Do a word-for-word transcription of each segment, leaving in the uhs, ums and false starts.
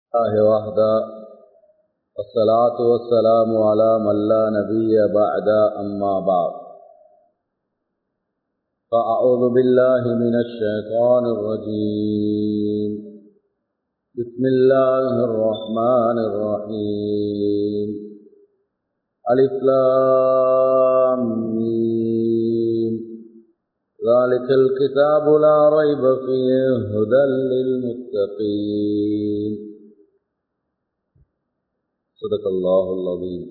الله وحده والصلاة والسلام على من لا نبي بعد أما بعد فأعوذ بالله من الشيطان الرجيم بسم الله الرحمن الرحيم ألف لام ميم ذلك الكتاب لا ريب فيه هدى للمتقين صدق الله العظيم.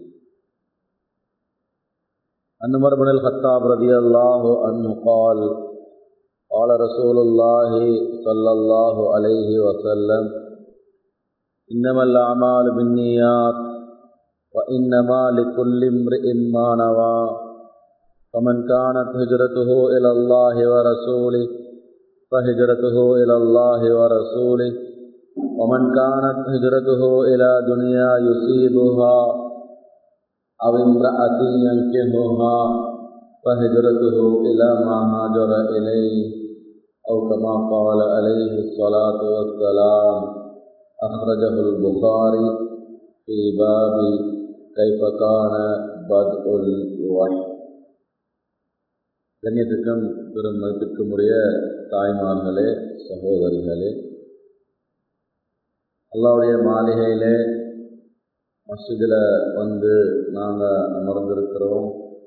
عن عمر بن الخطاب رضي الله عنه قال قال رسول الله صلى الله عليه وسلم إنما الأعمال بالنيات وإنما لكل امرئ ما نوى فمن كانت هجرته إلى الله ورسوله فهجرته إلى الله ورسوله ومن كانت هجرته إلى دنيا يصيبها أو امرأة ينكحها فهجرته إلى ما هاجر إليه أو كما قال عليه الصلاة والسلام. أخرجه البخاري في باب كيف كان بدء الوحي. கண்ணியத்துக்கும் பெரும் மதிப்பிற்கும் உரிய தாய்மார்களே, சகோதரிகளே, அல்லாஹ்வுடைய மாளிகையிலே மஸ்ஜிதில் வந்து நாங்கள் அமர்ந்திருக்கிறோம்.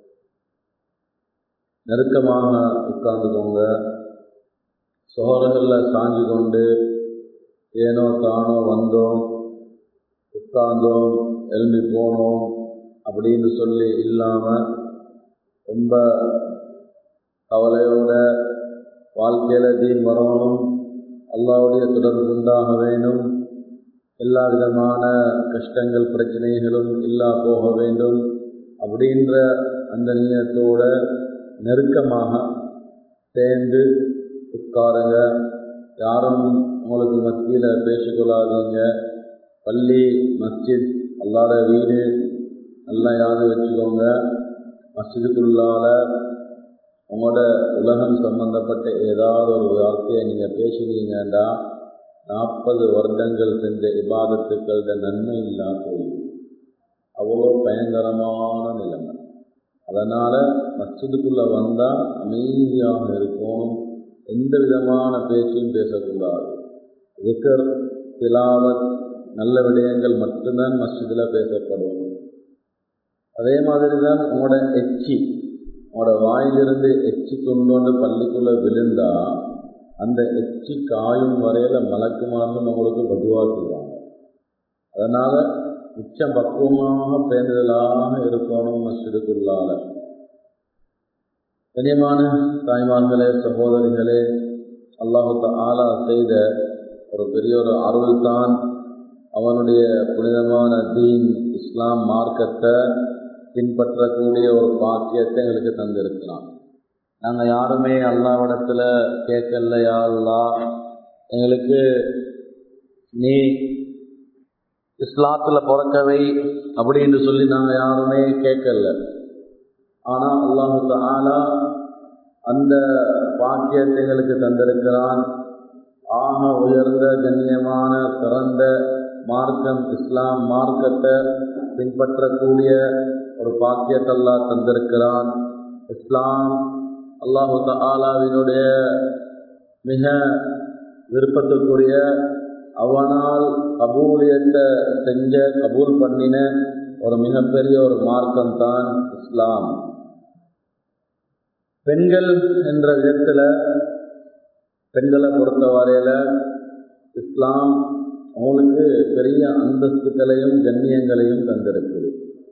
நெருக்கமாக உட்கார்ந்துக்கோங்க. சோழர்களில் சாஞ்சு கொண்டு ஏனோ தானோ வந்தோம், உட்கார்ந்தோம், எழும்பி போனோம் அப்படின்னு சொல்லி இல்லாமல் ரொம்ப கவலையோட வாழ்க்கையில் தீன் வரணும், அல்லாஹ்வுடைய தொடர்பு உண்டாக வேண்டும், எல்லா விதமான கஷ்டங்கள் பிரச்சனைகளும் இல்லா போக வேண்டும் அப்படின்ற அந்த நியத்தோட நெருக்கமாக சேர்ந்து உட்காருங்க. யாரும் உங்களுக்கு மத்தியில் பேசிக்கொள்ளாதீங்க. பள்ளி, மஸ்ஜித், அல்லாத வீடு நல்லா யாரும் வச்சுக்கோங்க. மஸ்ஜிதுக்குள்ளால உங்களோட உலகம் சம்பந்தப்பட்ட ஏதாவது ஒரு வார்த்தையை நீங்கள் பேசுனீங்கன்னா நாற்பது வருடங்கள் செஞ்ச இபாதத்துக்களோட நன்மை இல்லாம போயிடும். அவ்வளோ பயங்கரமான நிலைமை. அதனால் மஸ்ஜிதுக்குள்ளே வந்தால் அமைதியாக இருக்கணும், எந்த விதமான பேச்சையும் பேசக்கூடாது. திக்ர், திலாவத், நல்ல விடயங்கள் மட்டும்தான் மஸ்ஜிதில் பேசப்படும். அதே மாதிரி தான் உங்களோட எச்சி, உங்களோட வாயிலிருந்து எச்சி கொண்டு வந்து பள்ளிக்குள்ளே விழுந்தால் அந்த எச்சி காயும் வரையில் மலக்குமார்கள் உங்களுக்கு பதுவா செய்வாங்க. அதனால் மிச்சம் பக்குவமாக பேணுதலாக இருக்கணும் மஸ்ஜிதுக்குள்ளால. கண்ணியமான தாய்மார்களே, சகோதரிகளே, அல்லாஹு தஆலா செய்த ஒரு பெரிய ஒரு அருள் தான் அவனுடைய புனிதமான தீன் இஸ்லாம் மார்க்கத்தை பின்பற்றக்கூடிய ஒரு பாக்கியத்தை எங்களுக்கு தந்திருக்கிறான். நாங்கள் யாருமே அல்லாஹ்விடத்தில் கேட்கல, யா அல்லாஹ் எங்களுக்கு நீ இஸ்லாத்தில் பிறக்கவை அப்படின்னு சொல்லி நாங்கள் யாருமே கேட்கல. ஆனால் அல்லாஹு தஆலா அந்த பாக்கியத்தை எங்களுக்கு தந்திருக்கிறான். ஆக உயர்ந்த கண்ணியமான சிறந்த மார்க்கம் இஸ்லாம் மார்க்கத்தை பின்பற்றக்கூடிய ஒரு பாக்கியத்தை அல்லாஹ் தந்திருக்கிறான். இஸ்லாம் அல்லாஹு தஆலாவினுடைய மிக விருப்பத்துக்குரிய, அவனால் கபூலியத்தை செஞ்ச கபூல் பண்ணின ஒரு மிகப்பெரிய ஒரு மார்க்கம் தான் இஸ்லாம். பெண்கள் என்ற விதத்தில் பெண்களை பொறுத்த வரையில் இஸ்லாம் அவங்களுக்கு பெரிய அந்தஸ்துக்களையும் கண்ணியங்களையும் தந்திருக்குது.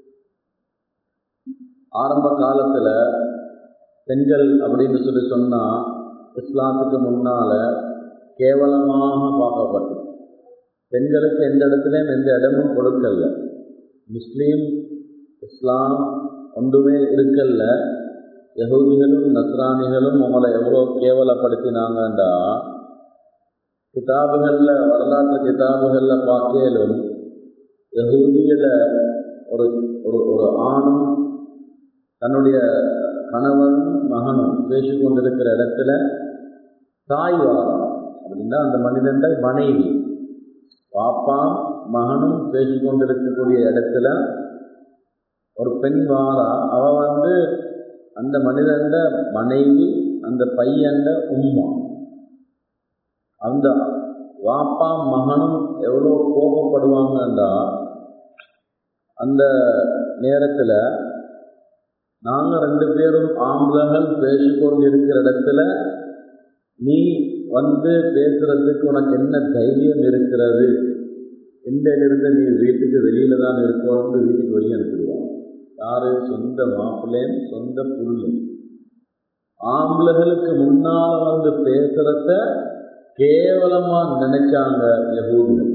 ஆரம்ப காலத்தில் பெண்கள் அப்படின்னு சொல்லி சொன்னால் இஸ்லாத்துக்கு முன்னால் கேவலமாக பார்க்கப்பட்டு பெண்களுக்கு எந்த இடத்துலையும் எந்த இடமும் கொடுக்கல. முஸ்லீம் இஸ்லாம் ஒன்றுமே இருக்கல்ல. யஹூதிகளும் நஸ்ரானிகளும் உங்களை எவ்வளோ கேவலப்படுத்தினாங்கண்டா கிதாபுகளில், வரலாற்று கிதாபுகளில் பார்க்கலும் யஹூதியில் ஒரு ஒரு ஆணும் தன்னுடைய கணவனும் மகனும் பேசிக்கொண்டிருக்கிற இடத்துல தாய்வாரம் அப்படின்னா அந்த மனிதன் மனைவி பாப்பா மகனும் பேசிக்கொண்டிருக்கக்கூடிய இடத்துல ஒரு பெண் வாரா. அவ வந்து அந்த மனிதண்ட மனைவி, அந்த பையன்ட உம்மா. அந்த வாப்பா மகனும் எவ்வளோ கோபப்படுவாங்கண்டா, அந்த நேரத்தில் நாங்கள் ரெண்டு பேரும் ஆம்பளைகள் பேசிக்கொண்டு இருக்கிற இடத்துல நீ வந்து பேசுறதுக்கு உனக்கு என்ன தைரியம் இருக்கிறது? இன்றையிலிருந்து நீ வீட்டுக்கு வெளியில தான் இருக்கணும்னு வீட்டுக்கு வெளியே அனுப்பிடுவாங்க. யாரு? சொந்த மாப்பிள்ளையும் சொந்த புள்ளையும். ஆம்பளைகளுக்கு முன்னால வந்து பேசுறத கேவலமா நினைச்சாங்க யஹூதிகள்.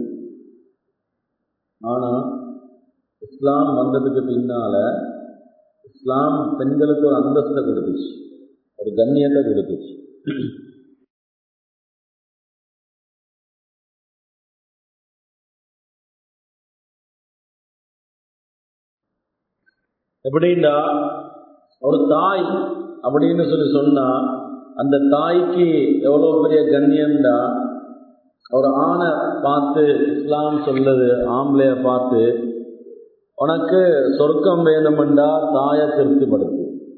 ஆனா இஸ்லாம் வந்ததுக்கு பின்னால இஸ்லாம் பெண்களுக்கு ஒரு அந்தஸ்தை கொடுத்துச்சு, ஒரு கண்ணியத்தை கொடுத்துச்சு. எப்படின்னா, ஒரு தாய் அப்படின்னு சொல்லி சொன்னா அந்த தாய்க்கு எவ்வளோ பெரிய கண்ணியம்டா, ஒரு ஆணை பார்த்து இஸ்லாம் சொல்லுது, ஆம்பளைய பார்த்து உனக்கு சொர்க்கம் வேணுமெண்டா தாயை திருப்திப்படுத்து.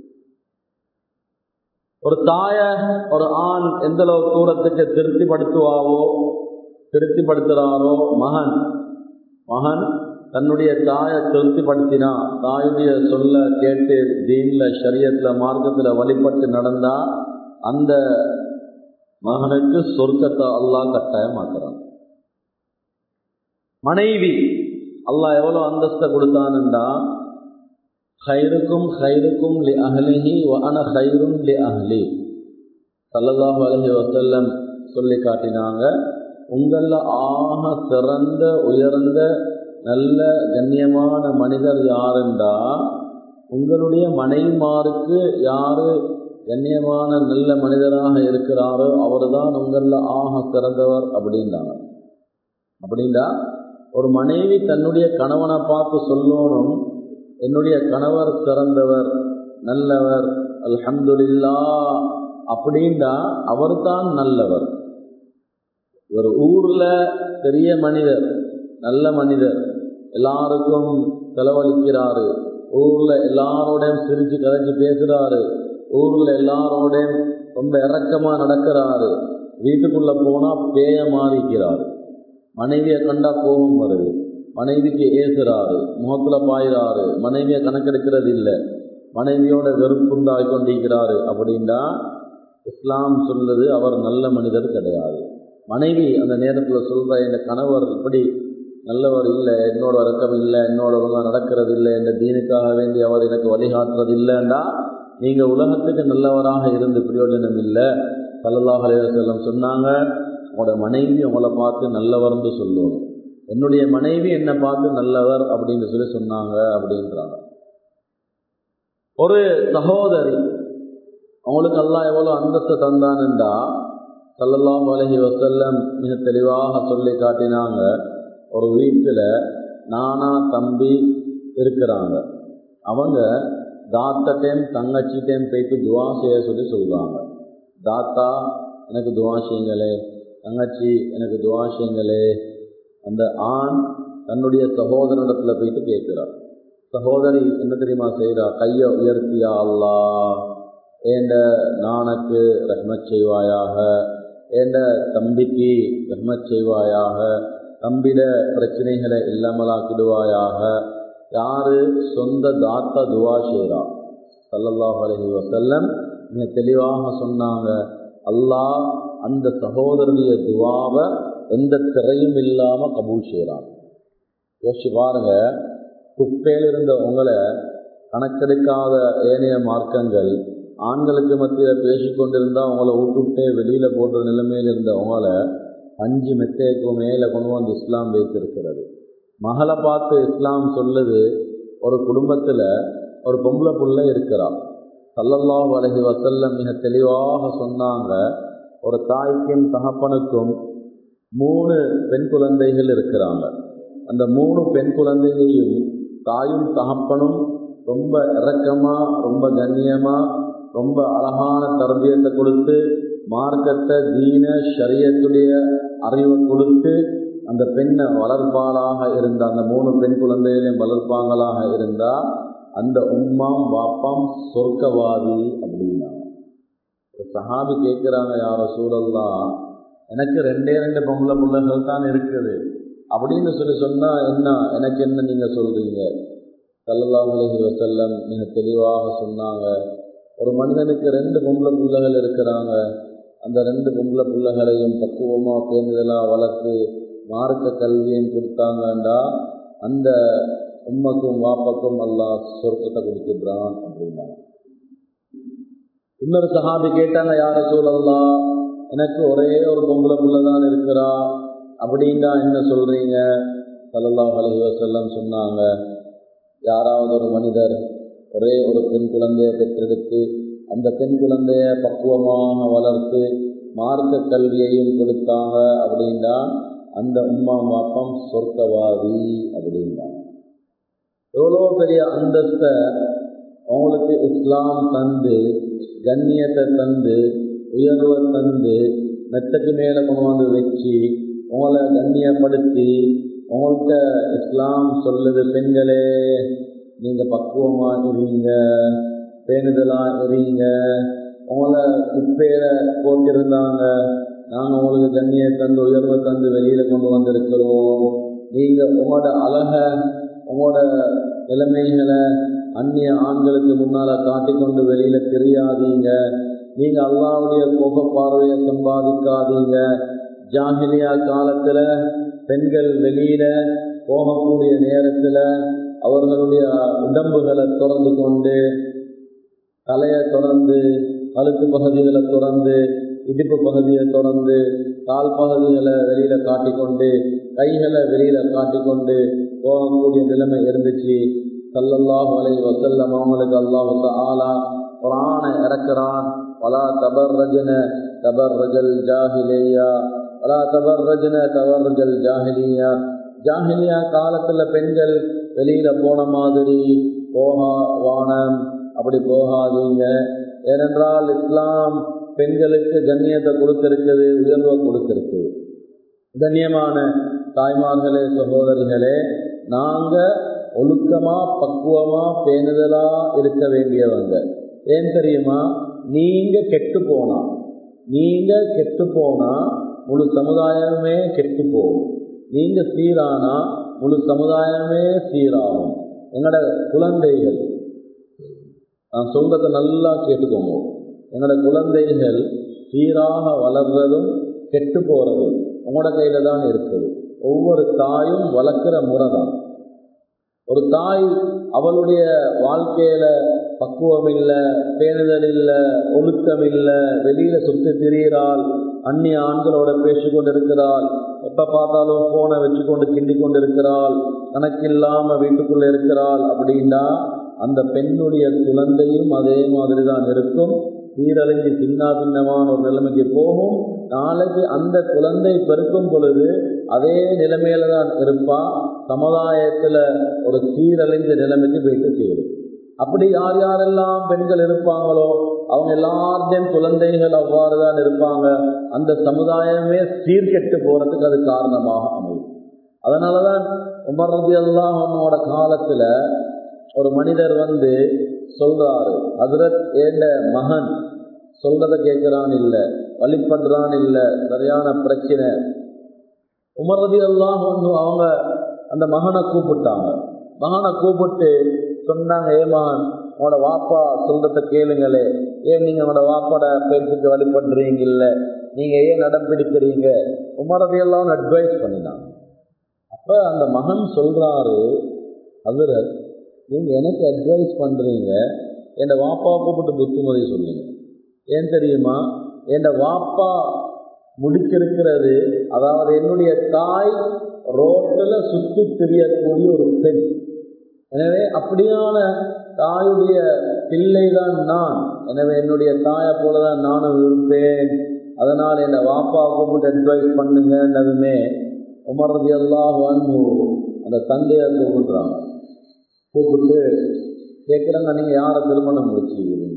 ஒரு தாய ஒரு ஆண் எந்த அளவு தூரத்துக்கு திருப்திப்படுத்துவாவோ திருப்திப்படுத்துகிறாரோ, மகன் மகன் தன்னுடைய தாயை திருப்திப்படுத்தினா, தாயுடைய சொல்ல கேட்டு தீன்ல ஷரியத்துல மார்க்கத்துல வழிபட்டு நடந்தா அந்த மகனுக்கு சொர்க்கத்தை அல்லாஹ் கட்டாயமாக்குறான். மனைவி அல்லாஹ் எவ்வளோ அந்தஸ்தை கொடுத்தானுண்டா, ஹைருக்கும் ஹைருக்கும் லி அஹ்லிஹி வ அன ஹைரும் லி அஹ்லி ஸல்லல்லாஹு அலைஹி வஸல்லம் சொல்லி காட்டினாங்க. உங்களில் ஆக சிறந்த உயர்ந்த நல்ல கண்ணியமான மனிதர் யாருண்டா, உங்களுடைய மனைவிமாருக்கு யாரு கண்ணியமான நல்ல மனிதராக இருக்கிறாரோ அவர் தான் உங்களில் ஆக சிறந்தவர் அப்படின்றாங்க. அப்படின்னா ஒரு மனைவி தன்னுடைய கணவனை பார்த்து சொல்லணும், என்னுடைய கணவர் சிறந்தவர், நல்லவர், அல்ஹம்துலில்லாஹ் அப்படின்னா அவர் தான் நல்லவர். ஒரு ஊர்ல பெரிய மனிதர், நல்ல மனிதர், எல்லாருக்கும் செலவழிக்கிறாரு, ஊர்ல எல்லாரோடையும் சிரிச்சு கதைச்சு பேசுறாரு, ஊர்ல எல்லாரோடையும் ரொம்ப இறக்கமா நடக்கிறாரு, வீட்டுக்குள்ள போனா பேய மாறிக்கிறாரு, மனைவியை கண்டா கோபம் வருது, மனைவிக்கு ஏசுறாரு, முகத்துல பாயிறாரு, மனைவியை கணக்கெடுக்கிறது இல்லை, மனைவியோட வெறுப்புண்டாய் கொண்டிருக்கிறாரு அப்படின்னா இஸ்லாம் சொல்லுது அவர் நல்ல மனிதர் கிடையாது. மனைவி அந்த நேரத்தில் சொல்ற, என் கணவர் இப்படி நல்லவர் இல்லை, என்னோட இறக்கம் இல்லை, என்னோட ஒழுங்கா நடக்கிறது இல்லை, என் தீனுக்காக வேண்டி அவர் எனக்கு வழிகாட்டுறது இல்லைன்னா நீங்க உலகத்துக்கு நல்லவராக இருந்து பிரயோஜனம் இல்லை. ஸல்லல்லாஹு அலைஹி வஸல்லம் சொன்னாங்க, உங்களோட மனைவி உங்களை பார்த்து நல்லவர்னு சொல்லணும், என்னுடைய மனைவி என்னை பார்த்து நல்லவர் அப்படின்னு சொல்லி சொன்னாங்க அப்படின்றாங்க. ஒரு சகோதரி அவங்களுக்கு அல்லாஹ் எவ்வளோ அந்தஸ்து தந்தானுண்டா, ஸல்லல்லாஹு அலைஹி வஸல்லம் மிக தெளிவாக சொல்லி காட்டினாங்க. ஒரு வீட்டில் நானா தம்பி இருக்கிறாங்க, அவங்க தாத்தட்டையும் தங்கச்சிட்டையும் போயிட்டு துவா செய்ய சொல்லி சொல்கிறாங்க. தாத்தா எனக்கு துவா செய்யுங்களே, தங்கச்சி எனக்கு துவா செய்யுங்களே. அந்த ஆண் தன்னுடைய சகோதரனிடத்தில் போயிட்டு கேட்கிறார். சகோதரி என்ன தெரியுமா செய்கிறா? கையை உயர்த்தியா, அல்லாஹ் ஏண்ட நானுக்கு ரஹ்மத் செய்வாயாக, ஏண்ட தம்பிக்கு ரஹ்மத் செய்வாயாக, தம்பிட பிரச்சனைகளை இல்லாமலாக்கிடுவாயாக. யாரு? சொந்த தாத்தா துவா செய்கிறா. ஸல்லல்லாஹு அலைஹி வஸல்லம் மிக தெளிவாக சொன்னாங்க, அல்லாஹ் அந்த சகோதரனுடைய துவாவை எந்த திரையும் இல்லாமல் கபூல் செய்கிறான். யோசிச்சு பாருங்க, குப்பையில் இருந்த உங்களை கணக்கெடுக்காத ஏனைய மார்க்கங்கள் ஆண்களுக்கு மத்தியில் பேசிக்கொண்டிருந்தால் உங்களை விட்டுவிட்டே வெளியில் போடுற நிலைமையில் இருந்த உங்களை அஞ்சு மெத்தைக்கு மேலே கொண்டு வந்து இஸ்லாம் வைத்திருக்கிறது. மகளை பார்த்து இஸ்லாம் சொல்லுது, ஒரு குடும்பத்தில் ஒரு பொம்பளை புள்ள இருக்கிறாள். ஸல்லல்லாஹு அலைஹி வஸல்லம் மிக தெளிவாக சொன்னாங்க, ஒரு தாய்க்கும் தகப்பனுக்கும் மூணு பெண் குழந்தைகள் இருக்கிறாங்க. அந்த மூணு பெண் குழந்தையையும் தாயும் தகப்பனும் ரொம்ப இரக்கமாக, ரொம்ப கண்ணியமாக, ரொம்ப அழகான தர்பியத்தை கொடுத்து, மார்க்கத்தை தீன ஷரியத்துடைய அறிவை கொடுத்து அந்த பெண்ணை வளர்ப்பாளாக இருந்த அந்த மூணு பெண் குழந்தைகளையும் வளர்ப்பாங்களாக இருந்தால் அந்த உம்மாம் வாப்பாம் சொர்க்கவாதி அப்படின்னாங்க. ஒரு சஹாபி கேட்குறாங்க, யார் ரசூலல்லாஹ், எனக்கு ரெண்டே ரெண்டு பொம்பளை பிள்ளைகள் தான் இருக்குது அப்படின்னு சொல்லி சொன்னால் என்ன, எனக்கு என்ன நீங்கள் சொல்கிறீங்க? ஸல்லல்லாஹு அலைஹி வஸல்லம் மிக தெளிவாக சொன்னாங்க, ஒரு மனிதனுக்கு ரெண்டு பொம்பளை பிள்ளைகள் இருக்கிறாங்க, அந்த ரெண்டு பொம்பளை பிள்ளைகளையும் பக்குவமாக பேணுதலாக வளர்த்து மார்க்க கல்வியும் கொடுத்தாங்கண்டா அந்த உம்மக்கும் வாப்பக்கும் அல்லாஹ் சொர்க்கத்தை கொடுத்துடுறான் அப்படின்னா. இன்னொரு சஹாபி கேட்டாங்க, யார் ரசூலல்லாஹ், எனக்கு ஒரே ஒரு பொம்பளை பிள்ளை தான் இருக்கிறா அப்படின்னா என்ன சொல்கிறீங்க? ஸல்லல்லாஹு அலைஹி வஸல்லம் சொன்னாங்க, யாராவது ஒரு மனிதர் ஒரே ஒரு பெண் குழந்தையை பெற்றெடுத்து அந்த பெண் குழந்தைய பக்குவமாக வளர்த்து மார்க்க கல்வியையும் கொடுத்தாங்க அப்படின்னா அந்த உம்மா வாப்பம் சொர்க்கவாதி அப்படின்னா. எவ்வளோ பெரிய அந்தஸ்தை அவங்களுக்கு இஸ்லாம் தந்து, கண்ணியத்தை தந்து, உயர்வை தந்து, மெத்தக்கு மேலே கொண்டு வந்து வச்சு உங்களை கண்ணியப்படுத்தி உங்கள்கிட்ட இஸ்லாம் சொல்லுது, பெண்களே நீங்கள் பக்குவமாக இருங்க, பேணுதலாக இருங்க, உங்களை குப்பையில போட்டிருந்தாங்க, நாங்கள் உங்களுக்கு கண்ணியை தந்து உயர்வை தந்து வெளியில் கொண்டு வந்திருக்கிறோம். நீங்கள் உங்களோட அழகை உங்களோட நிலைமைகளை அந்நிய ஆண்களுக்கு முன்னால் காட்டிக்கொண்டு வெளியில் தெரியாதீங்க. நீங்கள் அல்லாஹ்வுடைய கோப பார்வையை சம்பாதிக்காதீங்க. ஜாஹிலியா காலத்தில் பெண்கள் வெளியில் போகக்கூடிய நேரத்தில் அவர்களுடைய உடம்புகளை திறந்து கொண்டு, தலையை திறந்து, கழுத்து பகுதிகளை திறந்து, இடுப்பு பகுதியை திறந்து, கால் பகுதிகளை வெளியில் காட்டிக்கொண்டு, கைகளை வெளியில் காட்டிக்கொண்டு போகக்கூடிய நிலைமை இருந்துச்சு. ஸல்லல்லாஹு அலைஹி வஸல்லம் அவங்களுக்கு அல்லாஹ் தஆலா குர்ஆனை இறக்குறான், வலா தபர்ரஜன தபர்ரஜல் ஜாஹிலியா, வலா தபர்ரஜன தபர்ரஜல் ஜாஹிலியா. ஜாஹிலியா காலத்தில் பெண்கள் வெளியில் போன மாதிரி போகா வானம், அப்படி போகாதீங்க. ஏனென்றால் இஸ்லாம் பெண்களுக்கு கண்ணியத்தை கொடுத்திருக்குது, உயர்வை கொடுத்திருக்குது. கண்ணியமான தாய்மார்களே, சகோதரிகளே, நாங்கள் ஒழுக்கமாக பக்குவமாக பேணுதலாக இருக்க வேண்டியவங்க. ஏன் தெரியுமா? நீங்கள் கெட்டு போனா நீங்கள் கெட்டு போனால் முழு சமுதாயமே கெட்டு போகும். நீங்கள் சீரானா முழு சமுதாயமே சீராகும். எங்களோட குழந்தைகள், நான் சொல்றதை நல்லா கேட்டுக்கோங்க, எங்களோட குழந்தைகள் சீராக வளர்றதும் கெட்டு போகிறதும் உங்களோட கையில் தான் இருக்குது. ஒவ்வொரு தாயும் வளர்க்குற முறை தான். ஒரு தாய் அவளுடைய வாழ்க்கையில் பக்குவம் இல்லை, பேணுதல் இல்லை, ஒழுக்கம் இல்லை, வெளியில் சுற்றி திரிகிறாள், அந்நிய ஆண்களோட பேசி கொண்டு இருக்கிறாள், எப்போ பார்த்தாலும் ஃபோனை வச்சு கொண்டு கிண்டி கொண்டு இருக்கிறாள், கணக்கில்லாமல் வீட்டுக்குள்ளே இருக்கிறாள் அப்படின்னா அந்த பெண்ணுடைய குழந்தையும் அதே மாதிரி தான் இருக்கும். சீரழிஞ்சு சின்ன பின்னமான ஒரு நிலைமைக்கு போகும். நாளைக்கு அந்த குழந்தை பெருக்கும் பொழுது அதே நிலைமையில தான் இருப்பா. சமுதாயத்தில் ஒரு சீரழிஞ்ச நிலைமைக்கு போயிட்டு சேரும். அப்படி யார் யாரெல்லாம் பெண்கள் இருப்பாங்களோ அவங்க எல்லாத்தையும் குழந்தைகள் அவ்வாறு தான் இருப்பாங்க. அந்த சமுதாயமே சீர்கெட்டு போகிறதுக்கு அது காரணமாக அமையும். அதனால தான் உமர் ரலியல்லாஹு அன்ஹுவோட காலத்தில் ஒரு மனிதர் வந்து சொல்றாரு, ஹஜ்ரத், ஏண்ட மகன் சொல்றதை கேட்குறான் இல்லை, வழிபடுறான் இல்லை, சரியான பிரச்சனை. உமர் ரலியல்லாஹு அன்ஹு அவங்க அந்த மகனை கூப்பிட்டாங்க. மகனை கூப்பிட்டு சொன்னாங்க, ஏ மகன், உங்களோட வாப்பா சொல்றதை கேளுங்களே, ஏன் நீங்கள் உங்களோட வாப்பாட பேருக்கு வழிபடுறீங்க இல்லை, நீங்கள் ஏன் நடம் பிடிக்கிறீங்க? உமர் ரலியல்லாஹு அன்ஹு அட்வைஸ் பண்ணினாங்க. அப்போ அந்த மகன் சொல்கிறாரு, ஹஜ்ரத், நீங்கள் எனக்கு அட்வைஸ் பண்ணுறீங்க, என் வாப்பாவை கூப்பிட்டு புத்திமதி சொல்லுங்க. ஏன் தெரியுமா? என் வாப்பா முடிச்சிருக்கிறது, அதாவது என்னுடைய தாய் ரோட்டில் சுற்றி திரியக்கூடிய ஒரு பெண். எனவே அப்படியான தாயுடைய பிள்ளை தான் நான். எனவே என்னுடைய தாயை போல தான் நானும் இருப்பேன். அதனால் என் வாப்பாவை கூப்பிட்டு அட்வைஸ் பண்ணுங்கன்னதுமே உமர் ரலியல்லாஹு அன்ஹு அந்த தந்தையை கூப்பிடுறாங்க. கூப்பிட்டு கேட்குறாங்க, நீங்கள் யாரை திருமணம் முடிச்சுக்கிறீங்க?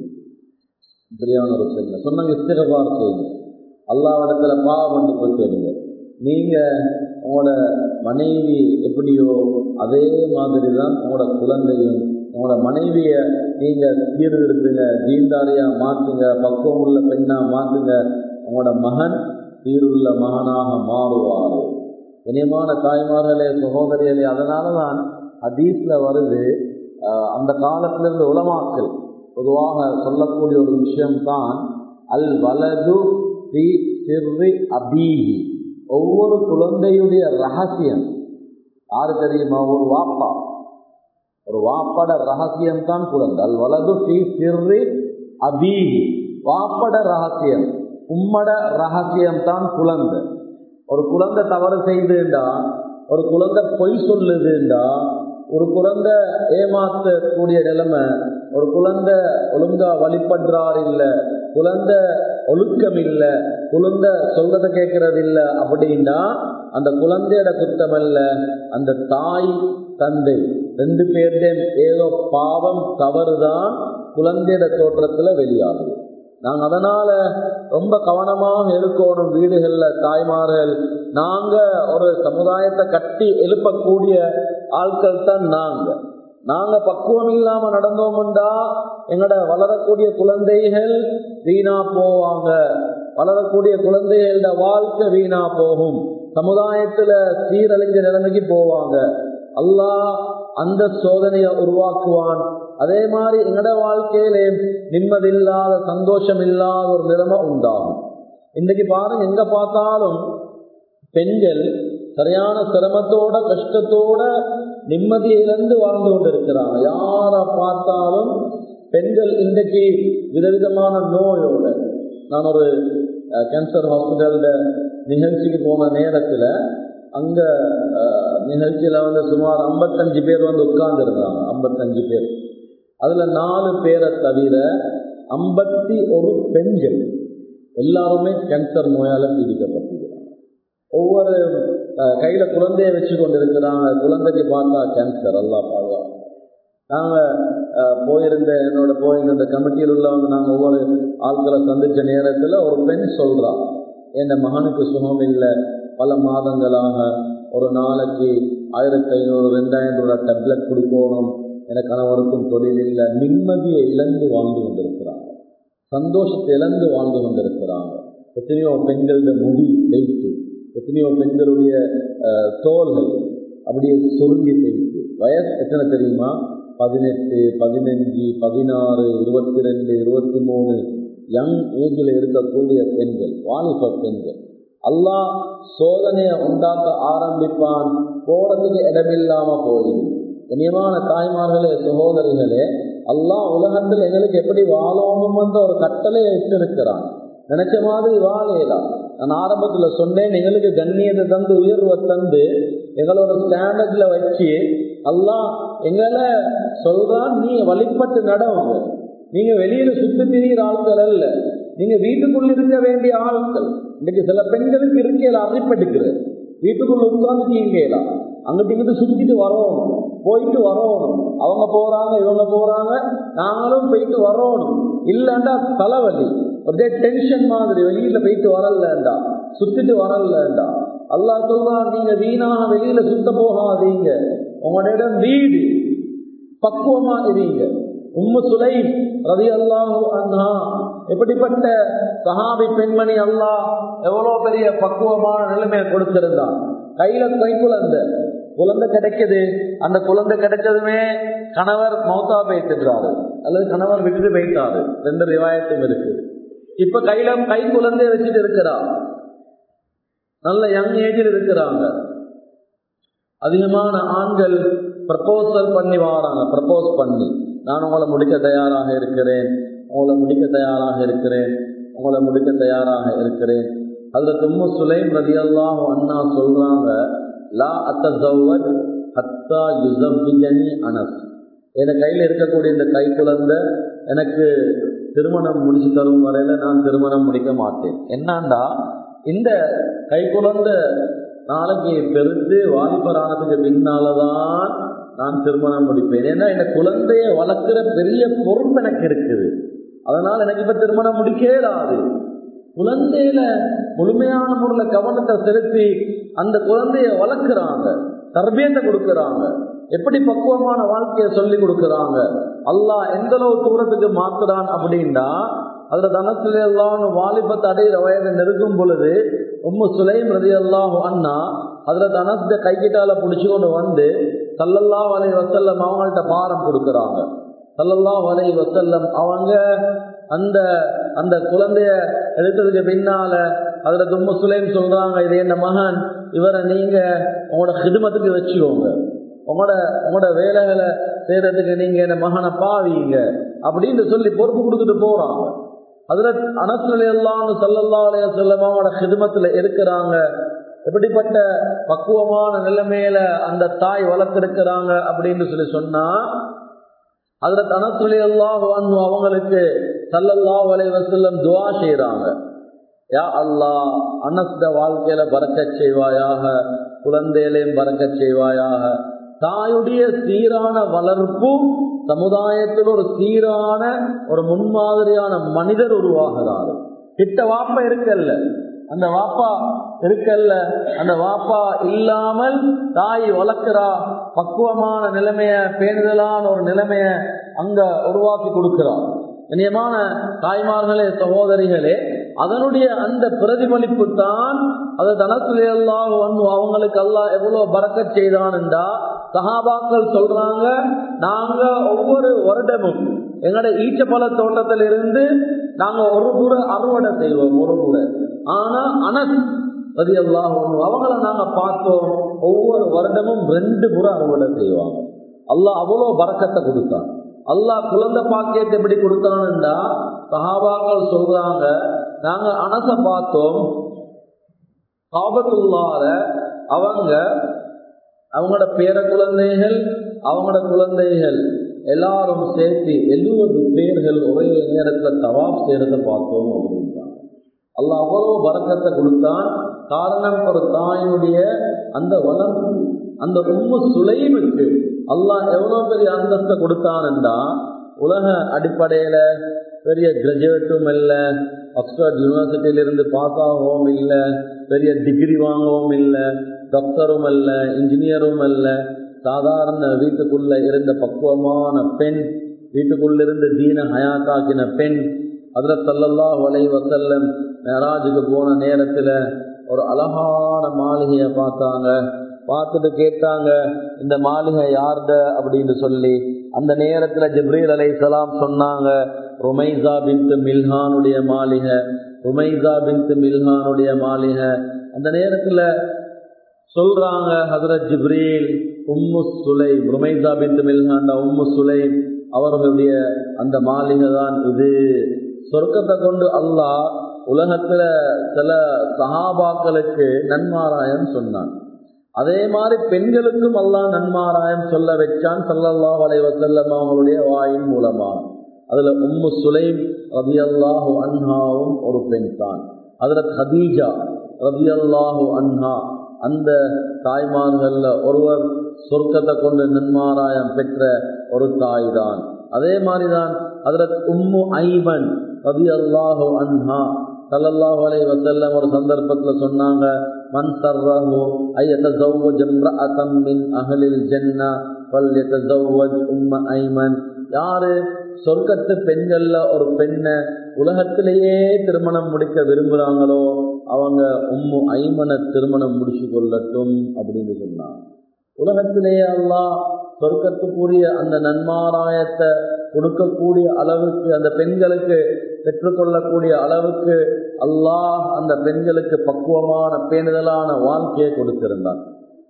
இப்படியான ஒரு பெண்ணை சொன்னாங்க, இஸ்திக்ஃபார் செய்யுங்க, அல்லாஹ்விடத்துல பாவம் பண்ணி போய் தேடுங்க. நீங்க உங்களோட மனைவி எப்படியோ அதே மாதிரி தான் உங்களோட குழந்தையும். உங்களோட மனைவிய நீங்க சீர்திருத்துங்க, தீன்தாரியா மாற்றுங்க, பக்குவம் உள்ள பெண்ணா மாற்றுங்க, உங்களோட மகன் சீருள்ள மகனாக மாறுவார். இனியமான தாய்மார்களே, சகோதரிகளே, அதனாலதான் ஹதீஸ்ல வருது, அந்த காலத்திலிருந்து உலமாக்கள் பொதுவாக சொல்லக்கூடிய ஒரு விஷயம்தான் அல் வலது ஃபீ சிர்ரி அபீஹி. ஒவ்வொரு குழந்தையுடைய ரகசியம் யாரு தெரியுமா? ஒரு வாப்பா. ஒரு வாப்பட ரகசியம் தான் குழந்தை. அல் வலது ஃபீ சிர்ரி அபீஹி. வாப்பட ரகசியம், உம்மட ரகசியம் தான் குழந்தை. ஒரு குழந்தை தவறு செய்துண்டா, ஒரு குழந்தை பொய் சொல்லுதுண்டா, ஒரு குழந்தை ஏமாற்றக்கூடிய நிலைமை, ஒரு குழந்தை ஒழுங்கா வழிபடுறார் இல்லை, குழந்தை ஒழுக்கம் இல்லை, குழந்தை சொல்றத கேட்கறது இல்லை அப்படின்னா அந்த குழந்தையோட குத்தம் அல்ல, அந்த தாய் தந்தை ரெண்டு பேர்டையும் ஏதோ பாவம் தவறுதான் குழந்தையோட தோற்றத்துல வெளியாகுது. நாங்கள் அதனால ரொம்ப கவனமாக இருக்கணும். வீடுகள்ல தாய்மார்கள், நாங்க ஒரு சமுதாயத்தை கட்டி எழுப்பக்கூடிய ஆட்கள் தான் நாங்க. நாங்க பக்குவம் இல்லாம நடந்தோம்டா எங்கட வளரக்கூடிய குழந்தைகள் வீணா போவாங்க. வளரக்கூடிய குழந்தைகளோட வாழ்க்கை வீணா போகும். சமுதாயத்துல சீரழிஞ்ச நிலைமைக்கு போவாங்க. அல்லாஹ் அந்த சோதனையை உருவாக்குவான். அதே மாதிரி எங்கட வாழ்க்கையிலே நிம்மதியில்லாத, சந்தோஷம் இல்லாத ஒரு நிலைமை உண்டாகும். இன்னைக்கு பாருங்க, எங்க பார்த்தாலும் பெண்கள் சரியான சிரமத்தோட கஷ்டத்தோட நிம்மதியிலிருந்து வாழ்ந்து கொண்டு இருக்கிறாங்க. யாரை பார்த்தாலும் பெண்கள் இன்றைக்கு விதவிதமான நோயோட. நான் ஒரு கேன்சர் ஹாஸ்பிட்டல்ல நிகழ்ச்சிக்கு போன நேரத்துல அங்க நிகழ்ச்சியில வந்து சுமார் ஐம்பத்தஞ்சு பேர் வந்து உட்கார்ந்து இருந்தாங்க. ஐம்பத்தஞ்சு பேர், அதுல நாலு பேரை தவிர ஐம்பத்தி ஒரு பெண்கள் எல்லாருமே கேன்சர் நோயால பீடிக்கப்பட்டிருக்கிறாங்க. ஒவ்வொரு கையில குழந்தைய வச்சு கொண்டு இருக்கிறாங்க. குழந்தைக்கு பார்த்தா கேன்சர். எல்லாம் பாதுகாப்பு. நாங்க போயிருந்த என்னோட போயிருந்த கமிட்டியில் உள்ளவங்க, நாங்க ஒவ்வொரு ஆட்களை சந்திச்ச நேரத்துல ஒரு பெண் சொல்றா, என் மகனுக்கு சுகம் இல்லை, பல மாதங்களாக ஒரு நாளைக்கு ஆயிரத்தி ஐநூறு ரெண்டாயிரம் ரூபாய் டேப்லெட் கொடுக்கணும், எனக்கு கணவருக்கும் தொழில் இல்லை, நிம்மதியை இழந்து வாழ்ந்து கொண்டிருக்கிறாங்க, சந்தோஷத்தை இழந்து வாழ்ந்து கொண்டிருக்கிறாங்க. எத்தனையோ பெண்களுடைய முடி வைத்து, எத்தனையோ பெண்களுடைய தோள்கள் அப்படியே சுருங்கி வைத்து. வயசு எத்தனை தெரியுமா? பதினெட்டு, பதினஞ்சு, பதினாறு, இருபத்தி ரெண்டு, இருபத்தி மூணு யங் ஏஜில் இருக்கக்கூடிய பெண்கள், வாலிப பெண்கள். அல்லாஹ் சோதனையை உண்டாக்க ஆரம்பிப்பான். போறதுக்கு இடமில்லாம போயிடும். இனியமான தாய்மார்களே, சகோதரிகளே, அல்லாஹ் உலகத்தில் எங்களுக்கு எப்படி வாழணும் என்ற ஒரு கட்டளையை வச்சிருக்கிறான். நினைச்ச மாதிரி வாழலாம். நான் ஆரம்பத்துல சொன்னேன், எங்களுக்கு கண்ணியத்தை தந்து உயர்வை தந்து எங்களோட ஸ்டாண்டர்ட்ல வச்சு அல்லாஹ் எங்களை சொல்றான், நீ வழிபட்டு நடவுங்க. நீங்க வெளியில சுத்தி திரிகிற ஆட்கள் அல்ல, நீங்க வீட்டுக்குள்ள இருக்க வேண்டிய ஆட்கள். இன்னைக்கு சில பெண்களுக்கு இருக்கையில அறிப்பட்டுக்கிறது. வீட்டுக்குள்ள உட்கார்ந்துட்டீங்களா, அங்கிட்டு இங்கிட்டு சுத்திட்டு வரணும், போயிட்டு வரணும். அவங்க போறாங்க, இவங்க போறாங்க, நாங்களும் போயிட்டு வரணும். இல்லைண்டா தலைவலி, ஒரே டென்ஷன் மாதிரி. வெளியில போயிட்டு வரலண்டா, சுத்திட்டு வரலண்டா. அல்லாஹ் சொல்றான், நீங்க வீணாக வெளியில சுத்த போகாதீங்க. உங்களோட இடம் வீடு, பக்குவமா இருங்க. உம்மு சுலைம் ரலியல்லாஹு அன்ஹா எப்படிப்பட்ட சஹாபி பெண்மணி, அல்லாஹ் எவ்வளவு பெரிய பக்குவமான நிலைமையை கொடுத்திருந்தான். கையில கை குழந்தை, குழந்தை கிடைக்குது. அந்த குழந்தை கிடைச்சதுமே கணவர் மௌத்தா போயிட்டுறாரு அல்லது கணவர் விட்டுட்டு போயிட்டாரு. ரெண்டு ரிவாயத்தும் இருக்கு. இப்ப கையில கை குழந்தைய வச்சுட்டு இருக்கிறா, நல்ல யங் ஏஜில் இருக்கிறாங்க. அதிகமான ஆண்கள் ப்ரப்போசல் பண்ணி வாராங்க. ப்ரப்போஸ் பண்ணி, நான் உங்களை முடிக்க தயாராக இருக்கிறேன், உங்களை முடிக்க தயாராக இருக்கிறேன், உங்களை முடிக்க தயாராக இருக்கிறேன். அதுல உம்மு சுலைம் ரலியல்லாஹு அன்ஹா சொல்றாங்க, லா அத்தஸவ்வஜ் ஹத்தா யுஸவ்விஜனி அனஸ். என் கையில் இருக்கக்கூடிய இந்த கை குழந்தை எனக்கு திருமணம் முடிச்சு தரும் வரையில நான் திருமணம் முடிக்க மாட்டேன். என்னண்டா, இந்த கை குழந்தை நாளைக்கு பெருத்து வாலிபரானதுக்கு பின்னாலதான் நான் திருமணம் முடிப்பேன். ஏன்னா இந்த குழந்தைய வளர்க்கிற பெரிய பொறுப்பு எனக்கு இருக்குது. அதனால எனக்கு இப்ப திருமணம் முடிக்கலாது. குழந்தையில முழுமையான முறையில் கவனத்தை செலுத்தி அந்த குழந்தைய வளர்க்குறாங்க, தர்பியத்தை கொடுக்கறாங்க, எப்படி பக்குவமான வாழ்க்கையை சொல்லி கொடுக்கறாங்க. அல்லாஹ் எந்த அளவு தூரத்துக்கு மாத்துறான் அப்படின்னா, அதுல தனத்துல எல்லாம் வாலிபத்தை அடைகிற வயதை நெருங்கும் பொழுது உம்மு சுலைம் ரலியல்லாஹு அன்ஹா அதுல தனத்தை கைக்கிட்டால பிடிச்சு கொண்டு வந்து ஸல்லல்லாஹு அலைஹி வஸல்லம் அவங்கள்ட்ட பாரம் கொடுக்கறாங்க. ஸல்லல்லாஹு அலைஹி வஸல்லம் அவங்க அந்த அந்த குழந்தைய எடுத்ததுக்கு பின்னால அதுல உம்மு சுலைம் சொல்றாங்க, இது என்ன மகன், இவரை நீங்க உங்களோட ஹிதுமத்துக்கு வச்சுக்கோங்க, உங்களோட உங்களோட வேலைகளை செய்யறதுக்கு நீங்க என்ன மகனை பாவீங்க அப்படின்னு சொல்லி பொறுப்பு கொடுத்துட்டு போறாங்க. அதுல அனஸ் ரலியல்லாஹு அன்ஹு ஸல்லல்லாஹு அலைஹி வஸல்லம் அவங்களோட ஹிதுமத்துல இருக்கிறாங்க. எப்படிப்பட்ட பக்குவமான நிலைமையில அந்த தாய் வளர்த்திருக்கிறாங்க அப்படின்னு சொல்லி சொன்னா, அதுல அனஸ் ரலியல்லாஹு அன்ஹு அவங்களுக்கு ஸல்லல்லாஹு அலைஹி வஸல்லம் துஆ செய்றாங்க, யா அல்லாஹ் அனஸ்த வாழ்க்கையில பரக்கத் செய்வாயாக, குழந்தையிலையும் பரக்கத் செய்வாயாக. தாயுடைய சீரான வளர்ப்பும் சமுதாயத்தில் ஒரு சீரான ஒரு முன்மாதிரியான மனிதர் உருவாகிறார். கிட்ட வாப்பா இருக்கல்ல, அந்த வாப்பா இருக்கல்ல, அந்த வாப்பா இல்லாமல் தாய் வளர்க்கிறா, பக்குவமான நிலைமைய பேணுதலான ஒரு நிலைமைய அங்க உருவாக்கி கொடுக்கிறார். கண்ணியமான தாய்மார்களே, சகோதரிகளே, அதனுடைய அந்த பிரதிபலிப்பு தான் அது தனத்துலையெல்லாம் வந்து அவங்களுக்கு அல்லாஹ் எவ்வளவு பரக்கத் செய்தான்டா, சஹாபாக்கள் சொல்றாங்க, நாங்க ஒவ்வொரு வருடமும் எங்களோட ஈச்சப்பழ தோட்டத்திலிருந்து நாங்க ஒரு புற அறுவடை செய்வோம், ஒரு புற. ஆனா அனஸ் ரலியல்லாஹு அன்ஹு அவங்கள நாங்க பார்த்தோம், ஒவ்வொரு வருடமும் ரெண்டு புற அறுவடை செய்வாங்க. அல்லாஹ் அவ்வளவு பரக்கத்தை கொடுத்தான். அல்லாஹ் குழந்தை பாக்கியத்தை எப்படி கொடுத்தான்டா, சஹாபாக்கள் சொல்றாங்க, நாங்க அனச பார்த்தோம், காபத்துல்லாஹ்ல அவங்க அவங்களோட பேர குழந்தைகள் அவங்களோட குழந்தைகள் எல்லாரும் சேர்த்து எழுபது பேர்கள் ஒரே நேரத்தில் தவாப் செய்யறத பார்த்தோம் அப்படின்றாங்க. அல்லாஹ் அவ்வளவு பரக்கத்தை கொடுத்தான். காரணம் ஒரு தாயினுடைய அந்த வளர்ப்பு. அந்த உம்மு சுலைமுக்கு அல்லாஹ் எவ்வளவு பெரிய அந்தஸ்தை கொடுத்தான்டா, உலக அடிப்படையில பெரிய கிராஜுவேட்டும் இல்லை, ஆக்ஸ்போர்ட் யூனிவர்சிட்டியிலிருந்து பாஸ் ஆகவும் இல்லை, பெரிய டிகிரி வாங்கவும் இல்லை, டாக்டரும் அல்ல, இன்ஜினியரும் அல்ல, சாதாரண வீட்டுக்குள்ள இருந்த பக்குவமான பெண், வீட்டுக்குள்ளிருந்து தீன ஹயாத்தாக்கின பெண். ஹஜ்ரத் ஸல்லல்லாஹு அலைஹி வஸல்லம் மேராஜுக்கு போன நேரத்தில் ஒரு அழகான மாளிகையை பார்த்தாங்க. பார்த்துட்டு கேட்டாங்க, இந்த மாளிகை யார்த அப்படின்னு சொல்லி. அந்த நேரத்தில் ஜிப்ரீல் அலைஹிஸ்ஸலாம் சொன்னாங்க, ருமைஸா பின்த் மில்ஹானுடைய மாளிகை, ருமைஸா பின்த் மில்ஹானுடைய மாளிகை. அந்த நேரத்தில் சொல்றாங்க, ஹஜ்ரத் ஜிப்ரீல் உம்மு சுலைம், ருமைஸா பின்த் மில்ஹான் உம்மு சுலைம் அவர்களுடைய அந்த மாளிகை தான் இது. சொர்க்கத்தை கொண்டு அல்லாஹ் உலகத்துல சில சஹாபாக்களுக்கு நன்மாராயம் சொன்னான். அதே மாதிரி பெண்களுக்கும் அல்லாஹ் நன்மாராயம் சொல்ல வச்சான் ஸல்லல்லாஹு அலைஹி வஸல்லம் அவங்களுடைய வாயின் மூலமா. அதுல உம்மு சுலைம் ரலியல்லாஹு அன்ஹாவும் ஒரு பெண் தான். அதுல கதீஜா ரலியல்லாஹு அன்ஹா அந்த தாய்மார்கள்ல ஒருவர் சொர்க்கத்தை கொண்டு நன்மாராயம் பெற்ற ஒரு தாய் தான். அதே மாதிரிதான் ஹஜ்ரத் உம்மு ஐமன் ரலியல்லாஹு அன்ஹா ஸல்லல்லாஹு அலைஹி வஸல்லம் ஒரு சந்தர்ப்பத்துல சொன்னாங்க, மன் சர்ரஹு அய்யதஸவ்வஜ இம்ரஅத்தன் மின் அஹ்லில் ஜன்னah ஃபல்யதஸவ்வஜ் உம்மு ஐமன். யாரு சொர்க்கத்து பெண்கள்ல ஒரு பெண்ணை உலகத்திலேயே திருமணம் முடிக்க விரும்புகிறாங்களோ அவங்க உம்மு ஐமனை திருமணம் முடிச்சு கொள்ளட்டும் அப்படின்னு சொன்னாங்க. உலகத்திலேயே அல்லாஹ் சொர்க்கத்துக்குரிய அந்த நன்மாராயத்தை கொடுக்கக்கூடிய அளவுக்கு, அந்த பெண்களுக்கு பெற்றுக்கொள்ளக்கூடிய அளவுக்கு அல்லாஹ் அந்த பெண்களுக்கு பக்குவமான பேணுதலான வாழ்க்கையை கொடுத்திருந்தான்.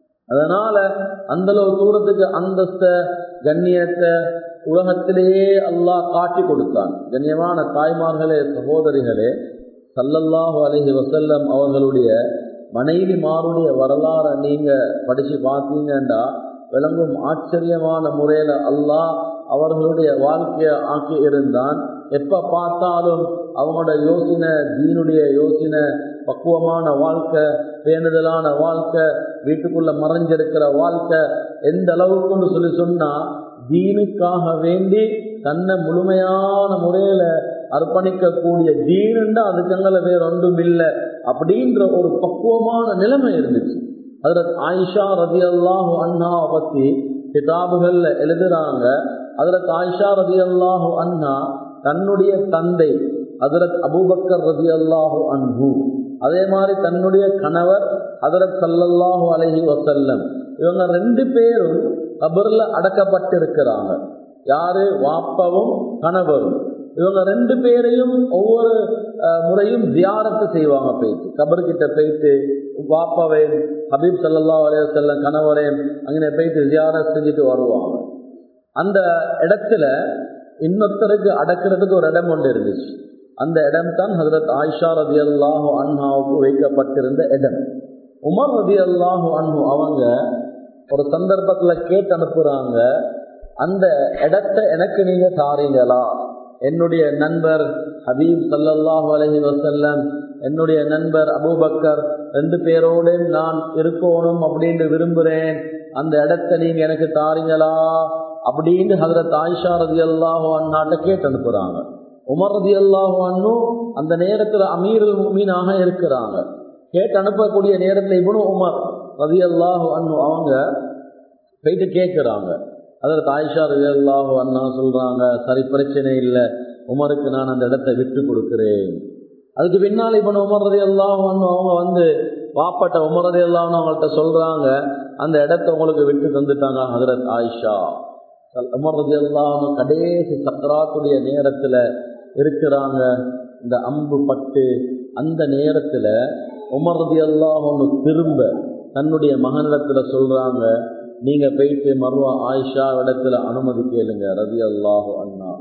அதனால அந்த அளவு தூரத்துக்கு அந்தஸ்த கண்ணியத்தை உலகத்திலேயே அல்லாஹ் காட்டி கொடுத்தான். கண்ணியமான தாய்மார்களே, சகோதரிகளே, ஸல்லல்லாஹு அலைஹி வஸல்லம் அவர்களுடைய மனைவிமாருடைய வரலாறை நீங்க படிச்சு பார்த்தீங்கன்னா விளங்கும். ஆச்சரியமான முறையில அல்லாஹ் அவர்களுடைய வாழ்க்கையை ஆக்கி இருந்தான். எப்ப பார்த்தாலும் அவங்களோட யோசனை தீனுடைய யோசனை, பக்குவமான வாழ்க்கை, பேணுதலான வாழ்க்கை, வீட்டுக்குள்ள மறைஞ்சிருக்கிற வாழ்க்கை. எந்த அளவுக்குன்னு சொல்லி சொன்னா, தீனுக்காக வேண்டி தன்னை முழுமையான முறையில அர்ப்பணிக்கக்கூடிய தீனுண்டா அதுக்கங்களை வேற ஒன்றும் இல்லை அப்படின்ற ஒரு பக்குவமான நிலைமை இருந்துச்சு. ஹஜ்ரத் ஆயிஷா ரலியல்லாஹு அன்ஹா பத்தி கிதாபுகள்ல எழுதுறாங்க. ஹஜ்ரத் ஆயிஷா ரலியல்லாஹு அன்ஹா தன்னுடைய தந்தை ஹஜ்ரத் அபூபக்கர் ரலியல்லாஹு அன்ஹு, அதே மாதிரி தன்னுடைய கணவர் ஹஜ்ரத் ஸல்லல்லாஹு அலைஹி வஸல்லம், இவங்க ரெண்டு பேரும் கபர்ல அடக்கப்பட்டிருக்கிறாங்க. யாரு? வாப்பவும் கணவரும். இவங்க ரெண்டு பேரையும் ஒவ்வொரு முறையும் ஜியாரத்து செய்வாங்க. போயிட்டு கபர்கிட்ட போயிட்டு வாப்பாவே ஹபீப் ஸல்லல்லாஹு அலைஹி வஸல்லம் கணவரையும் அங்கே போயிட்டு ஜியாரத் செஞ்சுட்டு வருவாங்க. அந்த இடத்துல இன்னொருத்தருக்கு அடக்கிறதுக்கு ஒரு இடம் ஒன்று இருந்துச்சு. அந்த இடம் தான் ஹஜ்ரத் ஆயிஷா ரலியல்லாஹு அன்ஹாவுக்கு வைக்கப்பட்டிருந்த இடம். உமர் ரலியல்லாஹு அன்ஹு அவங்க ஒரு சந்தர்ப்பத்துல கேட்டு அனுப்புறாங்க, அந்த இடத்தை எனக்கு நீங்க தாரீங்களா? என்னுடைய நண்பர் ஹபீப் ஸல்லல்லாஹு அலைஹி வஸல்லம், என்னுடைய நண்பர் அபூபக்கர் ரெண்டு பேரோடு நான் இருக்கணும் அப்படின்னு விரும்புறேன், அந்த இடத்தை நீங்க எனக்கு தாரீங்களா அப்படின்னு ஹஜ்ரத் ஆயிஷா ரலியல்லாஹு அன்ஹாட்ட கேட்டு அனுப்புறாங்க. உமர் ரலியல்லாஹு அன்ஹு அந்த நேரத்துல அமீருல் முஃமினாக இருக்கிறாங்க. கேட்டு அனுப்பக்கூடிய நேரத்தில் இப்னு உமர் ரலியல்லாஹு அன்ஹு அவங்க போயிட்டு கேட்குறாங்க. ஹஜ்ரத் ஆயிஷா ரலியல்லாஹு அன்ஹா சொல்றாங்க, சரி பிரச்சனை இல்லை, உமருக்கு நான் அந்த இடத்தை விட்டு கொடுக்கிறேன். அதுக்கு பின்னால் இப்னு உமர் ரலியல்லாஹு அன்ஹு அவங்க வந்து வாப்பட்ட உமர் ரலியல்லாஹு அன்ஹு அவங்கள்ட்ட சொல்றாங்க, அந்த இடத்தை உங்களுக்கு விட்டு தந்துட்டாங்க ஹஜ்ரத் ஆயிஷா. உமர் ரலியல்லாஹு அன்ஹு கடைசி சக்ராத்துடைய நேரத்துல இருக்கிறாங்க. இந்த அம்பு பட்டு அந்த நேரத்துல உமர் ரலியல்லாஹு அன்ஹு திரும்ப தன்னுடைய மகனிடத்துல சொல்றாங்க, நீங்க போயிட்டு மர்வா ஆயிஷா இடத்துல அனுமதி கேளுங்க ரலியல்லாஹு அன்ஹா.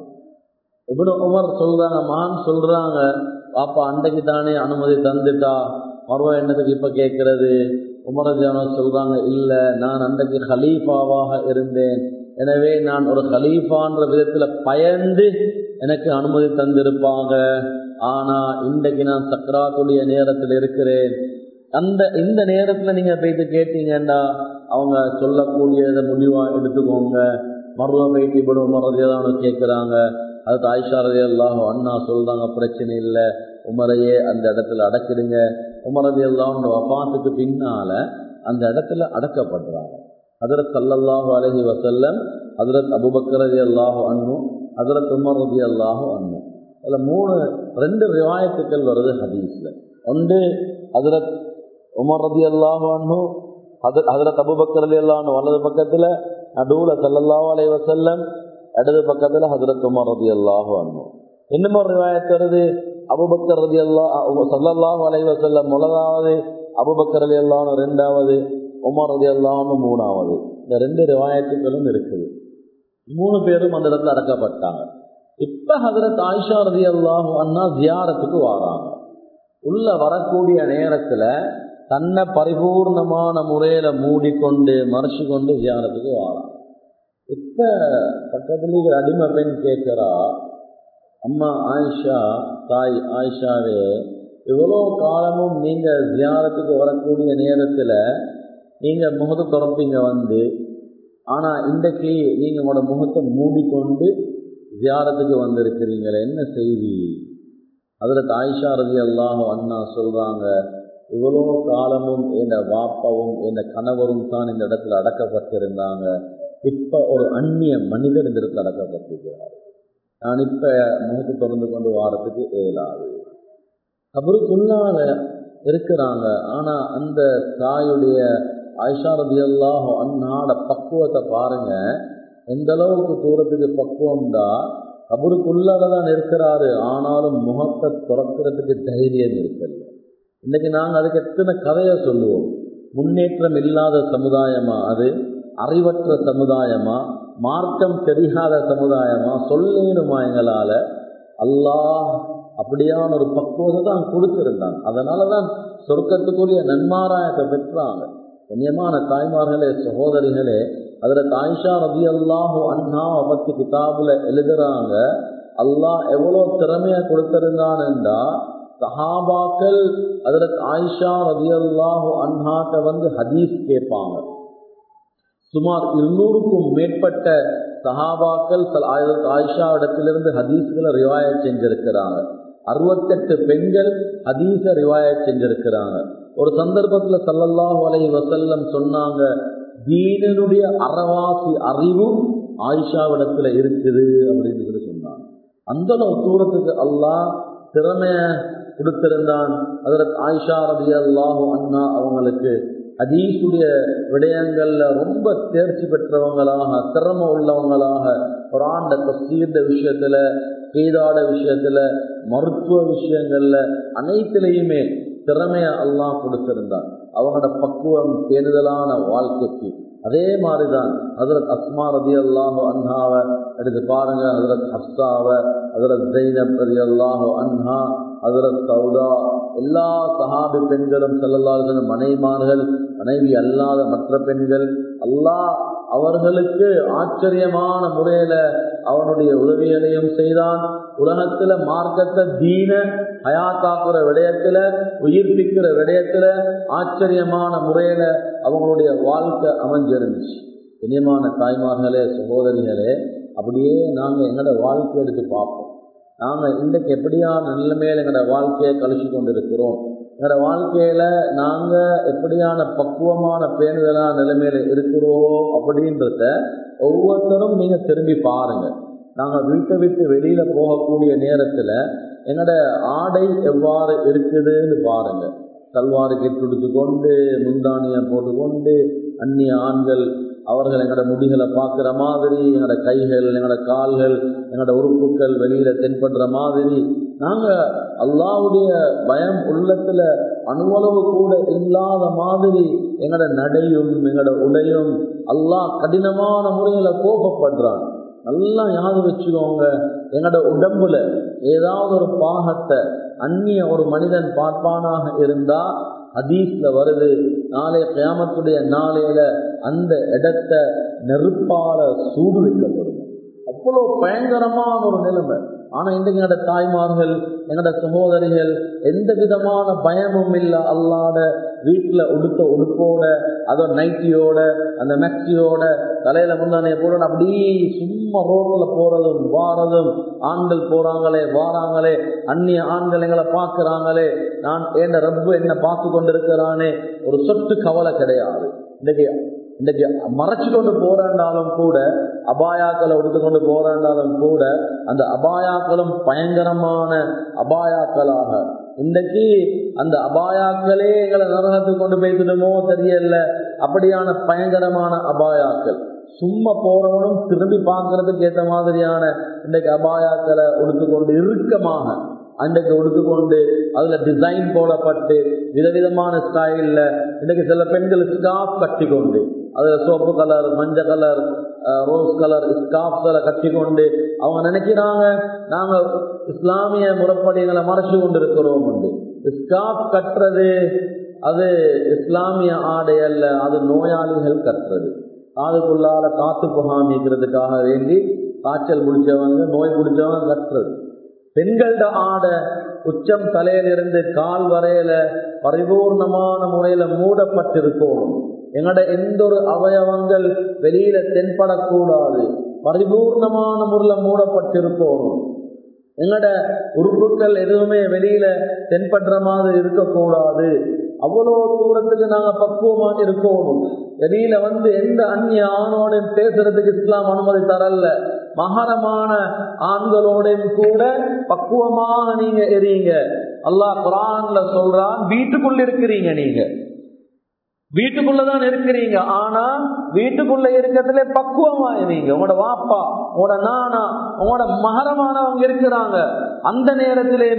இப்னு உமர் சொல்றாங்க, மகன் சொல்றாங்க, பாப்பா அன்றைக்கு தானே அனுமதி தந்துட்டா, மர்வா என்னதுக்கு இப்ப கேட்கறது? உமர் ரலியல்லாஹு அன்ஹு சொல்றாங்க, இல்ல நான் அன்றைக்கு ஹலீஃபாவாக இருந்தேன், எனவே நான் ஒரு ஹலீஃபான்ற விதத்துல பயந்து எனக்கு அனுமதி தந்திருப்பாங்க. ஆனா இன்றைக்கு நான் சக்ராத்துடைய நேரத்தில் இருக்கிறேன், அந்த இந்த நேரத்துல நீங்க போயிட்டு கேட்டீங்கன்னா அவங்க சொல்லக்கூடியதை முடிவா எடுத்துக்கோங்க. மர்வா போயிட்டு இப்படி உமர் ரலியல்லாஹு அன்ஹு கேட்கிறாங்க. அது ஆயிஷா ரலியல்லாஹு அன்ஹா சொல்றாங்க, பிரச்சனை இல்லை, உமரையே அந்த இடத்துல அடக்கிடுங்க. உமர் ரலியல்லாஹு அன்ஹு வஃபாத்துக்கு பின்னால அந்த இடத்துல அடக்கப்படுறாங்க. ஹஜ்ரத் ஸல்லல்லாஹு அலைஹி வஸல்லம், ஹஜ்ரத் அபூபக்கர் ரலியல்லாஹு அன்ஹு, ஹஜ்ரத் உமர் ரலியல்லாஹு அன்ஹு. அதில் மூணு ரெண்டு ரிவாயத்துக்கள் வருது ஹதீஸ்ல. ஒன்று ஹஜ்ரத் உமர் ரலியல்லாஹு அன்ஹு, ஹஜ்ரத் அபூபக்கர் ரலியல்லாஹு அன்ஹு வலது பக்கத்துல, நடுவுல ஸல்லல்லாஹு அலைஹி வஸல்லம், இடது பக்கத்துல ஹஜ்ரத் உமர் ரலியல்லாஹு அன்ஹு. இன்னும் ஒரு ரிவாயத் வருது, அபூபக்கர் ரலியல்லாஹு ஸல்லல்லாஹு அலைஹி வஸல்லம் முதலாவது, அபூபக்கர் ரலியல்லாஹு அன்ஹு ரெண்டாவது, உமர் ரலியல்லாஹு அன்ஹு மூணாவது. இந்த ரெண்டு ரிவாயத்துக்களும் இருக்குது. மூணு பேரும் அந்த இடத்துல அடக்கப்பட்டாங்க. இப்ப ஹஜ்ரத் ஆயிஷா ரலியல்லாஹு அன்ஹா ஜியாரத்துக்கு வராங்க. உள்ள வரக்கூடிய நேரத்துல தன்னை பரிபூர்ணமான முறையில மூடிக்கொண்டு மறைச்சு கொண்டு ஜியாரத்துக்கு வராங்க. இப்ப பக்கத்துல ஒரு அடிமை பெண் கேட்கிறா, அம்மா ஆயிஷா, தாய் ஆயிஷாவே, இவ்வளோ காலமும் நீங்க ஜியாரத்துக்கு வரக்கூடிய நேரத்துல நீங்க முகத்தை திறப்பீங்க வந்து, ஆனா இன்றைக்கு நீங்க உங்களோட முகத்தை மூடிக்கொண்டு ஜியாரத்துக்கு வந்திருக்கிறீங்களே, என்ன செய்தி? ஹஜ்ரத் ஆயிஷா ரலியல்லாஹு அன்ஹா சொல்றாங்க, இவ்வளோ காலமும் என் வாப்பாவும் என் கணவரும் தான் இந்த இடத்துல அடக்கப்பட்டிருந்தாங்க, இப்ப ஒரு அந்நிய மனிதர் இந்த இடத்துல அடக்கப்பட்டிருக்கிறார், நான் இப்ப முகத்தை திறந்து கொண்டு வாரத்துக்கு இயலாது. கபருக்குள்ளால இருக்கிறாங்க. ஆனா அந்த தாயுடைய ஆயிஷா ரலியல்லாஹு அன்ஹாட பக்குவத்தை பாருங்க, எந்த அளவுக்கு தூரத்துக்கு பக்குவம்டா, கபருக்குள்ளாலதான் இருக்கிறாரு, ஆனாலும் முகத்தை துறக்கிறதுக்கு தைரியம் இருக்கல. இன்னைக்கு நாங்கள் அதுக்கு எத்தனை கதையை சொல்லுவோம். முன்னேற்றம் இல்லாத சமுதாயமா அது, அறிவற்ற சமுதாயமா, மார்க்கம் தெரியாத சமுதாயமா, சொல்லேனுமா எங்களால? அல்லாஹ் அப்படியான ஒரு பக்குவத்தை தான் கொடுத்திருந்தாங்க. அதனாலதான் சொர்க்கத்துக்குரிய நன்மாராயத்தை பெற்றாங்க. கண்ணியமான தாய்மார்களே, சகோதரிகளே, ஹஜ்ரத் ஆயிஷா ரலியல்லாஹு அன்ஹாவை பத்தி கிதாபுல எழுதுறாங்க, அல்லாஹ் எவ்வளவு திறமையா கொடுத்திருந்தான்டா, சஹாபாக்கள் ஹஜ்ரத் ஆயிஷா ரலியல்லாஹு அன்ஹாட்ட வந்து ஹதீஸ் கேட்பாங்க. சுமார் இருநூறுக்கும் மேற்பட்ட சஹாபாக்கள் ஆயிஷா இடத்திலிருந்து ஹதீஸ்களை ரிவாயத் செஞ்சிருக்கிறாங்க. அறுபத்தெட்டு பெண்கள் ஹதீஸ ரிவாயத் செஞ்சிருக்கிறாங்க. ஒரு சந்தர்ப்பத்தில் ஸல்லல்லாஹு அலைஹி வஸல்லம் சொன்னாங்க, தீனினுடைய அறவாசி அறிவும் ஆயிஷாவிடத்துல இருக்குது அப்படின்னு சொல்லி சொன்னாங்க. அந்த தூரத்துக்கு அல்லாஹ் திறமைய கொடுத்திருந்தான். ஹஜ்ரத் ஆயிஷா ரலியல்லாஹு அன்ஹா அவங்களுக்கு ஹதீஸுடைய விடயங்கள்ல ரொம்ப தேர்ச்சி பெற்றவங்களாக, திறமை உள்ளவங்களாக, குர்ஆன் தஃசீர் விஷயத்துல, கீதாட விஷயத்துல, மருத்துவ விஷயங்கள்ல அனைத்திலையுமே திறமைய அல்லாஹ் கொடுத்திருந்தான். அவங்களோட பக்குவம் பேணுதலான வாழ்க்கைக்கு. அதே மாதிரிதான் ஹஜ்ரத் அஸ்மா ரலியல்லாஹு அன்ஹாவை எடுத்து பாருங்க, ஹஜ்ரத் ஹப்ஸாவை, ஹஜ்ரத் ஸைனப் ரலியல்லாஹு அன்ஹா, ஹஜ்ரத் சௌதா, எல்லா சஹாபி பெண்களும் ஸல்லல்லாஹு அலைஹி வஸல்லம் மனைவிமார்கள், மனைவி அல்லாத மற்ற பெண்கள், அல்லாஹ் அவர்களுக்கு ஆச்சரியமான முறையில அவனுடைய உதவிகளையும் செய்தான். உலகத்துல மார்க்கத்தை தீன ஹயாத்தாக்குற விடயத்துல, உயிர்ப்பிக்கிற விடயத்துல ஆச்சரியமான முறையில அவங்களுடைய வாழ்க்கை அமைஞ்சிருந்துச்சு. இனியமான தாய்மார்களே, சகோதரிகளே, அப்படியே நாங்க எங்களோட வாழ்க்கை எடுத்து பார்ப்போம். நாங்க இன்றைக்கு எப்படியான நிலைமையில எங்களோட வாழ்க்கையை கழிச்சு கொண்டிருக்கிறோம், எங்களோட வாழ்க்கையில நாங்க எப்படியான பக்குவமான பேணுதலான நிலைமையில இருக்கிறோம் அப்படின்றத ஒவ்வொருத்தரும் நீங்க திரும்பி பாருங்க. நாங்க வீட்டை விட்டு வெளியில போகக்கூடிய நேரத்துல என்னோட ஆடை எவ்வாறு இருக்குதுன்னு பாருங்க. சல்வாரு கெட்டுடுத்து கொண்டு, முந்தானியை போட்டுக்கொண்டு, அந்நிய ஆண்கள் அவர்கள் எங்களோட முடிகளை பார்க்குற மாதிரி, எங்களோட கைகள், எங்களோட கால்கள், எங்களோட உறுப்புகள் வெளியில தென்படுற மாதிரி, நாங்க அல்லாஹ்வுடைய பயம் உள்ளத்துல அணுவளவு கூட இல்லாத மாதிரி எங்களோட நடையும் எங்களோட உடையும் அல்லாஹ் கடினமான முறையில கோபப்படுறான். நல்லா ஞாபகம் வச்சுக்கோங்க, எங்களோட உடம்புல ஏதாவது ஒரு பாகத்தை அந்நிய ஒரு மனிதன் பார்ப்பானாக இருந்தா ஹதீஸ்ல வருது, நாளைய கியாமத்துடைய நாளையில அந்த இடத்தை நெருப்பால சூடு வைக்கப்படும். அவ்வளவு பயங்கரமான ஒரு நிலைமை. ஆனா இன்றைக்கு எங்களோட தாய்மார்கள், எங்களோட சகோதரிகள் எந்த விதமான பயமும் இல்லை. அல்லாத வீட்டுல உடுத்த உடுப்போட, அதோ நைட்டியோட, அந்த மெக்சியோட, தலையில முந்தானே போட அப்படி சும்மா ரோட்ல போறதும் வாரதும், ஆண்கள் போறாங்களே வாராங்களே, அந்நிய ஆண்கள் எங்களை பார்க்கிறாங்களே, நான் என்ன ரப்பு என்ன பார்த்து கொண்டிருக்கிறானே, ஒரு சொட்டு கவலை கிடையாது. இன்னைக்கு இன்னைக்கு மறைச்சு கொண்டு போறாண்டாலும் கூட, அபாயாக்களை எடுத்துக்கொண்டு போறாண்டாலும் கூட, அந்த அபாயாக்களும் பயங்கரமான அபாயாக்களாக இன்னைக்கு அந்த அபாயாக்களே எங்களை நரகத்துக்கு கொண்டு போய்விடுமோ தெரியல. அப்படியான பயங்கரமான அபாயாக்கள். சும்மா போறவனும் திரும்பி பார்க்கறதுக்கு ஏற்ற மாதிரியான இன்றைக்கு அபாயாக்களை உடுத்துக்கொண்டு இறுக்கமாக அன்றைக்கு உடுத்துக்கொண்டு அதுல டிசைன் போடப்பட்டு விதவிதமான ஸ்டைல்ல இன்னைக்கு சில பெண்கள் ஸ்கார்ஃப் கட்டி கொண்டு, அதுல சோப்பு கலர், மஞ்சள் கலர், ரோஸ் கலர் ஸ்கார்ஃப்களை கட்டி கொண்டு அவங்க நினைக்கிறாங்க நாங்க இஸ்லாமிய முறைப்படிகளை மறைச்சு கொண்டு இருக்கிறோம். உண்டு ஸ்கார்ஃப் கட்டுறது அது இஸ்லாமிய ஆடை அல்ல, அது நோயாளிகள் கட்டுறது. காதுக்குள்ளால காத்து புகாமிக்கிறதுக்காக வேண்டி காய்ச்சல் பிடிச்சவங்க, நோய் பிடிச்சவங்க கட்டுறது. பெண்களோட ஆடை உச்சம் தலையிலிருந்து கால் வரையில பரிபூர்ணமான முறையில மூடப்பட்டிருக்கோம். எங்களோட எந்த ஒரு அவயவங்கள் வெளியில தென்படக்கூடாது, பரிபூர்ணமான முறையில மூடப்பட்டிருக்கோம். எங்களோட உறுப்புகள் எதுவுமே வெளியில தென்படுற மாதிரி இருக்கக்கூடாது. அவ்வளவு தூரத்துக்கு நாங்க பக்குவமாக இருக்கணும். வெளியில வந்து எந்த அந்நிய ஆணோட பேசுறதுக்கு இஸ்லாம் அனுமதி தரல. மகரமான ஆண்களோடையும் கூட பக்குவமாக நீங்க எறீங்க. அல்லாஹ் குர்ஆன்ல சொல்றான், வீட்டுக்குள்ள இருக்கிறீங்க, நீங்க வீட்டுக்குள்ளதான் இருக்கிறீங்க, ஆனா வீட்டுக்குள்ள இருக்கிறதுல பக்குவமா இருங்க. உங்களோட வாப்பா, உங்களோட நானா, உங்களோட மகரமானவங்க இருக்கிறாங்க. அந்த நேரத்திலே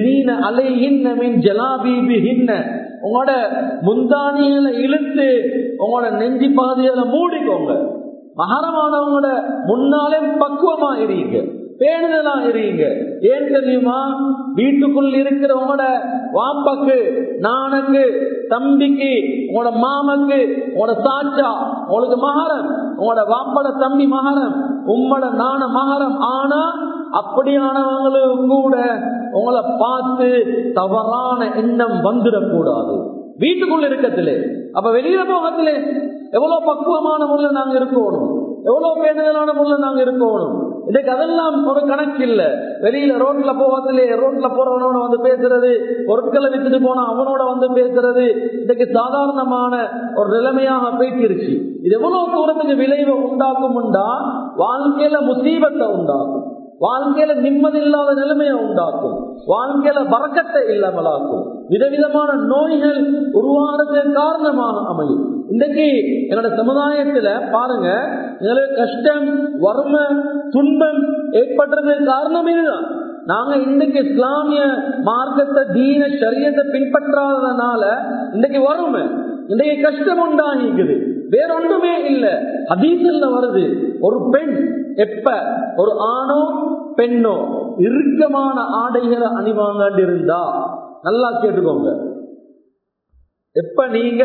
உங்களோட முந்தானியில இழுத்து உங்களோட நெஞ்சி பாதியில மூடிக்கோங்க. மகரமானவங்களோட முன்னாலே பக்குவமா இருங்க, பேணுதலா இருங்க. ஏன் தெரியுமா? வீட்டுக்குள் இருக்கிறவங்களோட வாப்பாக்கு, நானுக்கு, தம்பிக்கு, உங்களோட மாமக்கு, உங்களோட சாச்சா உங்களுக்கு மகரம், உங்களோட வாப்பட தம்பி மகரம், உம்மோட நான மகரம். ஆனா அப்படியானவங்களும் கூட உங்களை பார்த்து தவறான எண்ணம் வந்துடக்கூடாது வீட்டுக்குள்ள இருக்கத்திலே. அப்ப வெளியில போகத்திலே எவ்வளவு பக்குவமான முறையில் நாங்க இருக்கணும். எவ்வளவு பேணுதலான முறையில நாங்க இருக்கணும். இன்னைக்கு அதெல்லாம் ஒரு கணக்கு இல்ல. வெளியில ரோட்ல போவதிலே ரோட்ல போறவனோட வந்து பேசுறது, பொருட்களை வித்துட்டு போனா அவனோட வந்து பேசுறது இன்னைக்கு சாதாரணமான ஒரு நிலைமையாக போயிட்டிருச்சு. இது எவ்வளவு தூரத்துக்கு விளைவை உண்டாக்கும்டா வாழ்க்கையில முசீபத்தை உண்டாக்கும், வாழ்க்கையில நிம்மதி இல்லாத நிலைமையை உண்டாக்கும், வாழ்க்கையில பரக்கத்தை இல்லாமலாக்கும், விதவிதமான நோய்கள் உருவானதுக்கு காரணமாக அமையும். இன்றைக்கு என்னோட சமுதாயத்துல பாருங்க, எங்களுக்கு கஷ்டம், வறுமை, துன்பம் ஏற்படுறதுக்கு காரணம் இதுதான். நாங்க இன்னைக்கு இஸ்லாமிய மார்க்கத்தை, தீன ஷரியத்தை பின்பற்றாததுனால இன்னைக்கு வறுமை, இன்றைக்கு கஷ்டம் உண்டாகிக்குது. வேற ஒன்றுமே இல்ல. ஹதீஸ்ல வருது, ஒரு பெண் எப்ப ஒரு ஆணோ பெண்ணோ இறுக்கமான ஆடைகளை அணிவாங்க இருந்தா, நல்லா கேட்டுக்கோங்க, எப்ப நீங்க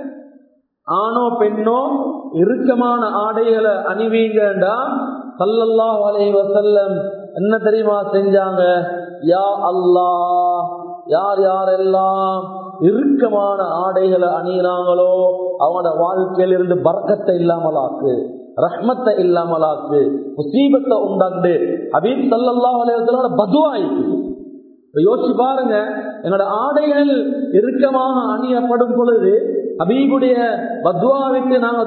ஆணோ பெண்ணோ இறுக்கமான ஆடைகளை அணிவீங்கடா ஸல்லல்லாஹு அலைஹி வஸல்லம் என்ன தெரியுமா செஞ்சாங்க? யா அல்லாஹ், யார் யாரெல்லாம் இறுக்கமான ஆடைகளை அணிகிறாங்களோ அவனோட வாழ்க்கையில இருந்து பரக்கத்தை இல்லாமலாக்கு, ரஹ்மத்தை இல்லாமலாக்கு, முசீபத்தை உண்டாண்டு ஹபீப் ஸல்லல்லாஹு அலைஹி வஸல்லம் பதுவா இருக்குது. யோசிச்சு பாருங்க, என்னோட ஆடைகள் இறுக்கமாக அணியப்படும் பொழுது ஹபீபுடைய பத்வாவிற்கு நாங்க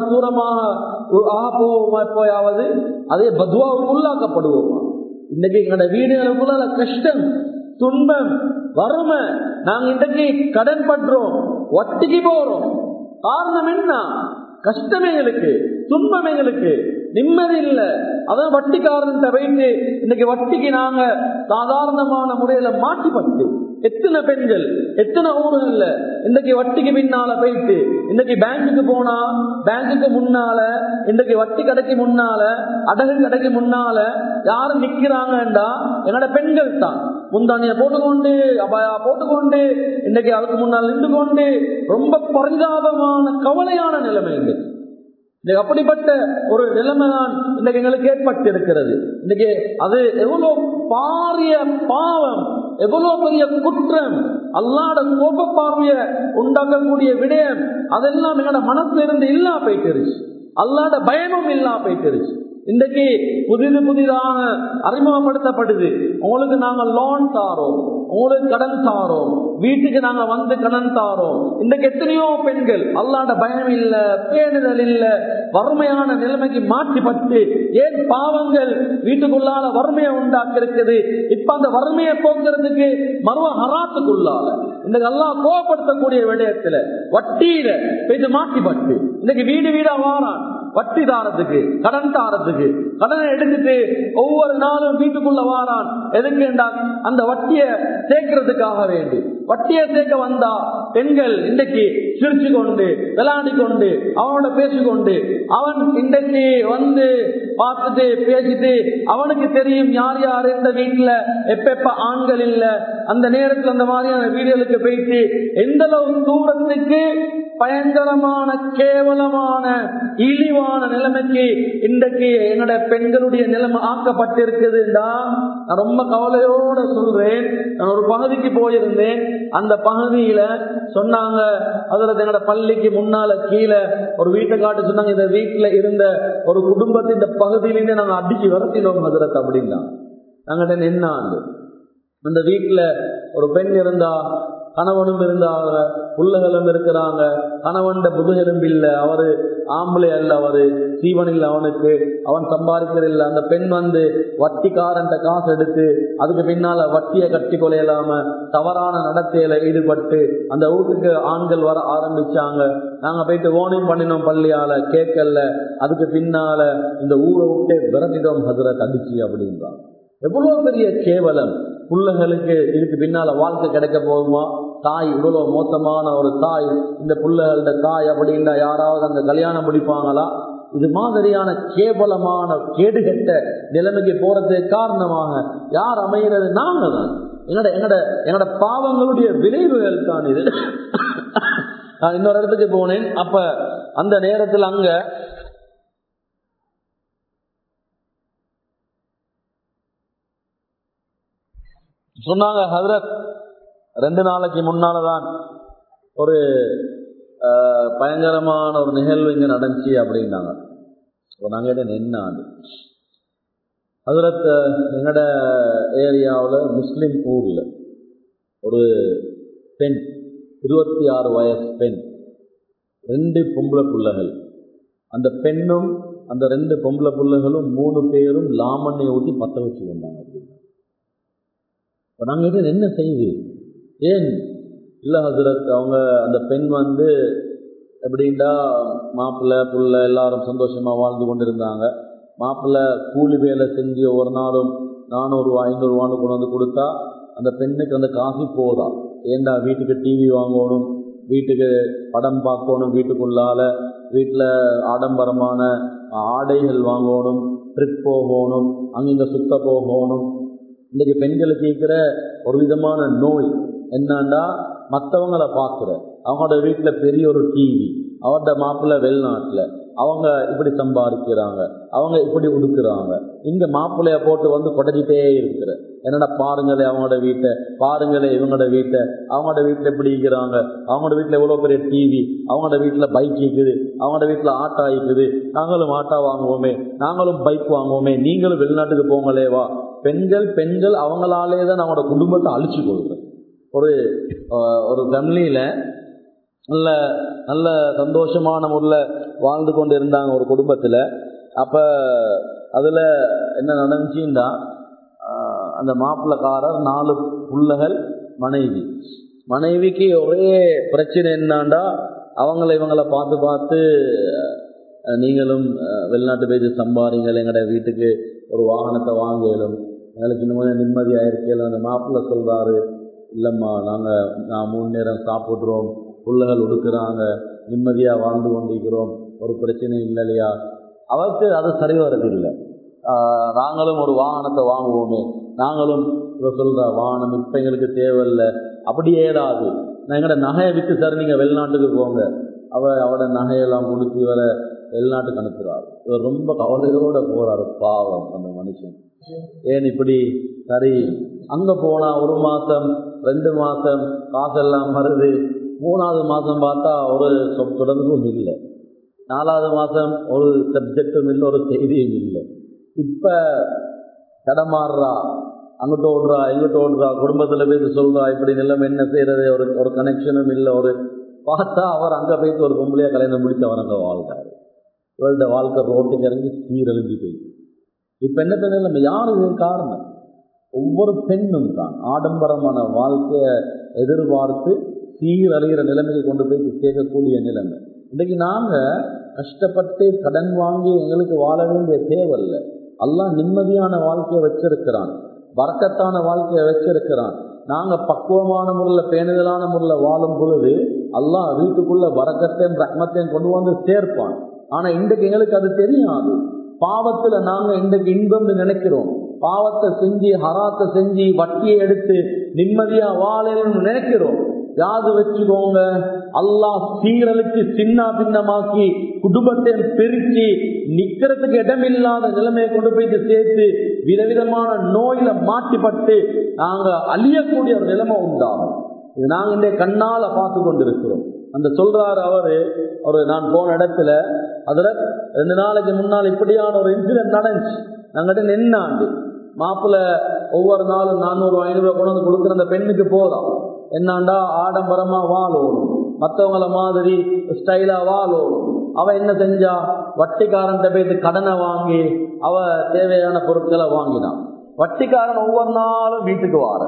தூரமாக போயாவது அதே பத்வாவுக்கு உள்ளாக்கப்படுவோமா? இன்னைக்கு எங்களோட வீடுகளுக்குள்ள கஷ்டம், துன்பம், வறுமை, நாங்க இன்றைக்கு கடன் பண்றோம், வட்டிக்கு போறோம். காரணம் என்ன? கஷ்டம் எங்களுக்கு, துன்பம் எங்களுக்கு, நிம்மதி இல்ல. அதான் வட்டிக்காரன் வைத்து இன்னைக்கு வட்டிக்கு நாங்க சாதாரணமான முறையில மாட்டிப்பட்டு எத்தனை பெண்கள் எத்தனை ஊர்கள்ல இன்னைக்கு வட்டிக்கு பின்னால போயிட்டு, இன்னைக்கு பேங்குக்கு போனா பேங்குக்கு முன்னால, இன்னைக்கு வட்டி கடைக்கு முன்னால, அடகு கடைக்கு முன்னால யாரு நிக்கிறாங்கன்றா என்னோட பெண்கள் தான். முந்தானிய போட்டுக்கொண்டு, அபாயா போட்டுக்கொண்டு, இன்னைக்கு அதுக்கு முன்னால் நின்று கொண்டு ரொம்ப பரிதாபமான கவலையான நிலைமை இருக்கு. அப்படிப்பட்ட ஒரு நிலைமை தான் இன்னைக்கு எங்களுக்கு ஏற்பட்டு இருக்கிறது. இன்னைக்கு அது எவ்வளவு பாரிய பாவம், எவ்வளவு பெரிய குற்றம், அல்லாஹ்வுடைய கோப பார்வைய உண்டாக்கக்கூடிய விடயம், அதெல்லாம் எங்களோட மனசுல இருந்து இல்லா போயிட்டுருச்சு. அல்லாஹ்வுடைய பயமும் இல்லா போயிட்டுருச்சு. இன்றைக்கு புதிது புதிதாக அறிமுகப்படுத்தப்படுது. உங்களுக்கு நாங்க லோன் தாரோம், உங்களுக்கு கடன் தாரோம், வீட்டுக்கு நாங்க வந்து கடன் தாரோம். இன்றைக்கு எத்தனையோ பெண்கள் அல்லாஹ்வுடைய பயம் இல்ல, பேணுதல் இல்ல, வறுமையான நிலைமைக்கு மாற்றிப்பட்டு ஏன் பாவங்கள் வீட்டுக்குள்ளால வறுமையை உண்டாக்கி இருக்குது. இப்ப அந்த வறுமையை போக்குறதுக்கு மர்வ ஹராத்துக்குள்ளால இன்னைக்கு அல்லாஹ் கோபப்படுத்தக்கூடிய விடயத்துல வட்டியில போயிட்டு மாற்றிப்பட்டு இன்னைக்கு வீடு வீடா வாரான், வட்டி தாரத்துக்கு, கடன் தாரத்துக்கு, கடனை எடுத்துட்டு ஒவ்வொரு நாளும் வீட்டுக்குள்ள வாரான். எதுக்குண்டா அந்த வட்டியை சேர்க்கிறதுக்காக வேண்டி. வட்டியை சேர்க்க வந்தா பெண்கள் இன்றைக்கு சிரிச்சு கொண்டு விளையாடி கொண்டு அவனோட பேசிக்கொண்டு, அவன் இன்றைக்கு வந்து பார்த்துட்டு பேசிட்டு அவனுக்கு தெரியும் யார் யார் இந்த வீட்டுல எப்ப எப்ப ஆண்கள் இல்ல. அந்த நேரத்தில் அந்த மாதிரியான வீடுகளுக்கு போயிட்டு எந்த அளவு தூரத்துக்கு பயங்கரமான கேவலமான இழிவான நிலைமைக்கு இன்றைக்கு என்னோட பெண்களுடைய நிலைமை ஆக்கப்பட்டிருக்குதுன்னா நான் ரொம்ப கவலையோட சொல்றேன். நான் ஒரு பகுதிக்கு போயிருந்தேன். அந்த பகுதியில சொன்னாங்க, அதுல எங்களோட பள்ளிக்கு முன்னால கீழே ஒரு வீட்டை காட்டு சொன்னாங்க, இந்த வீட்டுல இருந்த ஒரு குடும்பத்தை இந்த பகுதியிலிருந்து நாங்க அடிச்சு விரட்டினோம் ஹஜ்ரத் அப்படின்னா. நாங்க என்ன அந்த வீட்டுல ஒரு பெண் இருந்தா, கணவனும் இருந்தாங்க, புள்ளகளும் இருக்கிறாங்க. கணவன் புதுகெலும்பு இல்லை, அவரு ஆம்பளை அல்ல, அவரு சீவன் இல்லை, அவனுக்கு அவன் சம்பாதிக்கிறது. அந்த பெண் வந்து வட்டிக்காரன் காசு எடுத்து அதுக்கு பின்னால வட்டியை கட்டி கொள்ளையலாம தவறான நடத்தையில ஈடுபட்டு அந்த வீட்டுக்கு ஆண்கள் வர ஆரம்பிச்சாங்க. நாங்க போயிட்டு ஓனிங் பண்ணினோம், பள்ளியால கேட்கல. அதுக்கு பின்னால இந்த ஊரை விட்டு விரட்டிட்டோம் ஹஜ்ரத் அடிச்சு அப்படின்றாங்க. எவ்வளவு பெரிய கேவலம். புள்ளைகளுக்கு இதுக்கு பின்னால வாழ்க்கை கிடைக்க போகுமா? தாய் இவ்வளவு மோசமான ஒரு தாய், இந்த புள்ளைகளோட தாய் அப்படின்னா யாராவது அங்க கல்யாணம் முடிப்பாங்களா? இது மாதிரியான கேவலமான கேடுகட்ட நிலைமைக்கு போறதுக்கு காரணமாக யார் அமைகிறது? நாங்க தான். என்னோட என்னோட என்னோட பாவங்களுடைய விளைவுகள் தான் இது. நான் இன்னொரு இடத்துக்கு போனேன். அப்ப அந்த நேரத்தில் அங்க சொன்னாங்க, ஹஜ்ரத் ரெண்டு நாளைக்கு முன்னாலதான் ஒரு பயங்கரமான ஒரு நிகழ்வு இங்க நடந்துச்சு அப்படின்னாங்க. இப்போ நாங்கள் நின்னாண்டு அதில் எங்களோட ஏரியாவில் முஸ்லீம் ஊரில் ஒரு பெண், இருபத்தி ஆறு வயசு பெண், ரெண்டு பொம்பளை பிள்ளைகள். அந்த பெண்ணும் அந்த ரெண்டு பொம்பளை பிள்ளைகளும் மூணு பேரும் லாமண்ணை ஊற்றி பற்ற வச்சு வந்தாங்க. அப்படின்னா இப்போ நாங்கள் என்ன செய்யுது? ஏன் இல்லை ஹசரத், அவங்க அந்த பெண் வந்து எப்படின்னா மாப்பிள்ளை புள்ள எல்லாரும் சந்தோஷமாக வாழ்ந்து கொண்டு இருந்தாங்க. மாப்பிள்ளை கூலி வேலை செஞ்சு ஒவ்வொரு நாளும் நானூறுவா ஐநூறுவான்னு கொண்டு வந்து கொடுத்தா அந்த பெண்ணுக்கு அந்த காசு போதா. ஏண்டா வீட்டுக்கு டிவி வாங்கணும், வீட்டுக்கு படம் பார்க்கணும், வீட்டுக்குள்ளால வீட்டில் ஆடம்பரமான ஆடைகள் வாங்கணும், ட்ரிப் போகணும், அங்கிங்க சுத்த போகணும். இன்றைக்கி பெண்களுக்கு இருக்கிற ஒரு விதமான நோய் என்னன்னா, மற்றவங்களை பார்க்குற அவங்களோட வீட்டில் பெரிய ஒரு டிவி, அவரோட மாப்பிள்ளை வெளிநாட்டில் அவங்க இப்படி சம்பாதிக்கிறாங்க, அவங்க இப்படி உடுக்குறாங்க, இங்கே மாப்பிள்ளைய போட்டு வந்து கொடைஞ்சிட்டே இருக்கிற. என்னடா பாருங்களே அவங்களோட வீட்டை, பாருங்களே இவங்களோட வீட்டை, அவங்களோட வீட்டில் எப்படி இருக்கிறாங்க, அவங்களோட வீட்டில் எவ்வளோ பெரிய டிவி, அவங்களோட வீட்டில் பைக் இருக்குது, அவங்களோட வீட்டில் ஆட்டோ இருக்குது, நாங்களும் ஆட்டோ வாங்குவோமே, நாங்களும் பைக் வாங்குவோமே, நீங்களும் வெளிநாட்டுக்கு போங்களேவா. பெண்கள் பெண்கள் அவங்களாலே தான் அவங்களோட குடும்பத்தை அழிச்சு கொடுக்குறேன். ஒரு ஒரு ஃபேமிலியில் நல்ல நல்ல சந்தோஷமான முறையில் வாழ்ந்து கொண்டு இருந்தாங்க ஒரு குடும்பத்தில். அப்போ அதில் என்ன நடந்துச்சுன்னா, அந்த மாப்பிள்ளைக்காரர் நாலு பிள்ளைகள், மனைவி. மனைவிக்கு ஒரே பிரச்சனை என்னாண்டா, அவங்கள இவங்களை பார்த்து பார்த்து நீங்களும் வெளிநாட்டு போய் சம்பாதிங்கள், எங்களோட வீட்டுக்கு ஒரு வாகனத்தை வாங்கலும், எங்களுக்கு இன்னும் நிம்மதியாக இருக்கலும். அந்த மாப்பிள்ளை சொல்கிறாரு, இல்லைம்மா நாங்கள் நான் மூணு நேரம் சாப்பிட்றோம், பிள்ளைகள் உடுக்கிறாங்க, நிம்மதியாக வாழ்ந்து கொண்டிருக்கிறோம், ஒரு பிரச்சனை இல்லை இல்லையா. அவருக்கு அது சரி வர்றதில்லை. நாங்களும் ஒரு வாகனத்தை வாங்குவோமே, நாங்களும் இவ சொல்கிற வாகனம் இப்போ எங்களுக்கு தேவையில்லை, அப்படியே ஏதாது நான் எங்களோட நகையை விற்று சார் நீங்கள் வெளிநாட்டுக்கு போங்க. அவள் அவட நகையெல்லாம் கொடுத்து இவரை வெளிநாட்டுக்கு அனுப்புகிறார். இவர் ரொம்ப கவலையோடு போகிறார். பாவம் அந்த மனுஷன். ஏன் இப்படி? சரி, அங்கே போனால் ஒரு மாதம் ரெண்டு மாதம் காசெல்லாம் வருது, மூணாவது மாதம் பார்த்தா ஒரு தொடர்பும் இல்லை, நாலாவது மாதம் ஒரு சப்ஜெக்டும் இல்லை, ஒரு செய்தியும் இல்லை. இப்போ தடமாறுறா, அங்கிட்ட ஓடுறா இங்கிட்ட ஓடுறா, குடும்பத்தில் போய்ட்டு சொல்கிறா, இப்படி நிலைமை என்ன செய்கிறது, ஒரு ஒரு கனெக்ஷனும் இல்லை. ஒரு பார்த்தா அவர் அங்கே போய்ட்டு ஒரு பொம்பளையாக கல்யாணம் முடித்து அவர் அங்கே வாழ்ந்தார். இவருடைய வாழ்க்கை ரோட்டுக்கு இறங்கி சீரழிஞ்சு போயிட்டு. இப்போ என்ன நிலைமை? யார் இது காரணம்? ஒவ்வொரு பெண்ணும் தான் ஆடம்பரமான வாழ்க்கையை எதிர்பார்த்து சீரழிகிற நிலைமைக்கு கொண்டு போய் சேர்க்கக்கூடிய நிலைமை. இன்றைக்கு நாங்கள் கஷ்டப்பட்டு கடன் வாங்கி எங்களுக்கு வாழ வேண்டிய தேவையில்லை. அல்லாஹ் நிம்மதியான வாழ்க்கையை வச்சிருக்கிறான், பரக்கத்தான வாழ்க்கையை வச்சிருக்கிறான். நாங்கள் பக்குவமான முறையில் பேணுதலான முறையில் வாழும் பொழுது அல்லாஹ் வீட்டுக்குள்ள பரக்கத்தையும் ரஹ்மத்தையும் கொண்டு வந்து சேர்ப்பான். ஆனால் இன்றைக்கு எங்களுக்கு அது தெரியாது. பாவத்தில் நாங்கள் இன்றைக்கு இன்பம்னு நினைக்கிறோம். பாவத்தை செஞ்சு ஹராத்தை செஞ்சு வட்டியை எடுத்து நிம்மதியாக வாழணும்னு நினைக்கிறோம். யாது வச்சுக்கோங்க, அல்லாஹ் சீரழிச்சு சின்ன பின்னமாக்கி குடும்பத்தை பெருக்கி நிக்கிறதுக்கு இடமில்லாத நிலைமையை கொண்டு போயிட்டு சேர்த்து விதவிதமான நோயில மாட்டிப்பட்டு நாங்க அழியக்கூடிய ஒரு நிலைமை உண்டாகும். இது நாங்க இந்த கண்ணால பார்த்து கொண்டிருக்கிறோம். அந்த சொல்றாரு அவரு, ஒரு நான் போன இடத்துல அதுல ரெண்டு நாளைக்கு முன்னால் இப்படியான ஒரு இன்சிடென்ட் நடந்துச்சு. நாங்கிட்ட நின்னாண்டு மாப்பிள்ள ஒவ்வொரு நாளும் நானூறு ஐநூறு கொண்டு வந்து கொடுக்குற அந்த பெண்ணுக்கு போறான். என்னாண்டா ஆடம்பரமா வாழணும், மற்றவங்கள மாதிரி ஸ்டைலா வாழணும். அவ என்ன செஞ்சா, வட்டிக்காரன்ட்ட போயிட்டு கடனை வாங்கி அவ தேவையான பொருட்களை வாங்கினான். வட்டிக்காரன் ஒவ்வொரு நாளும் வீட்டுக்கு வார,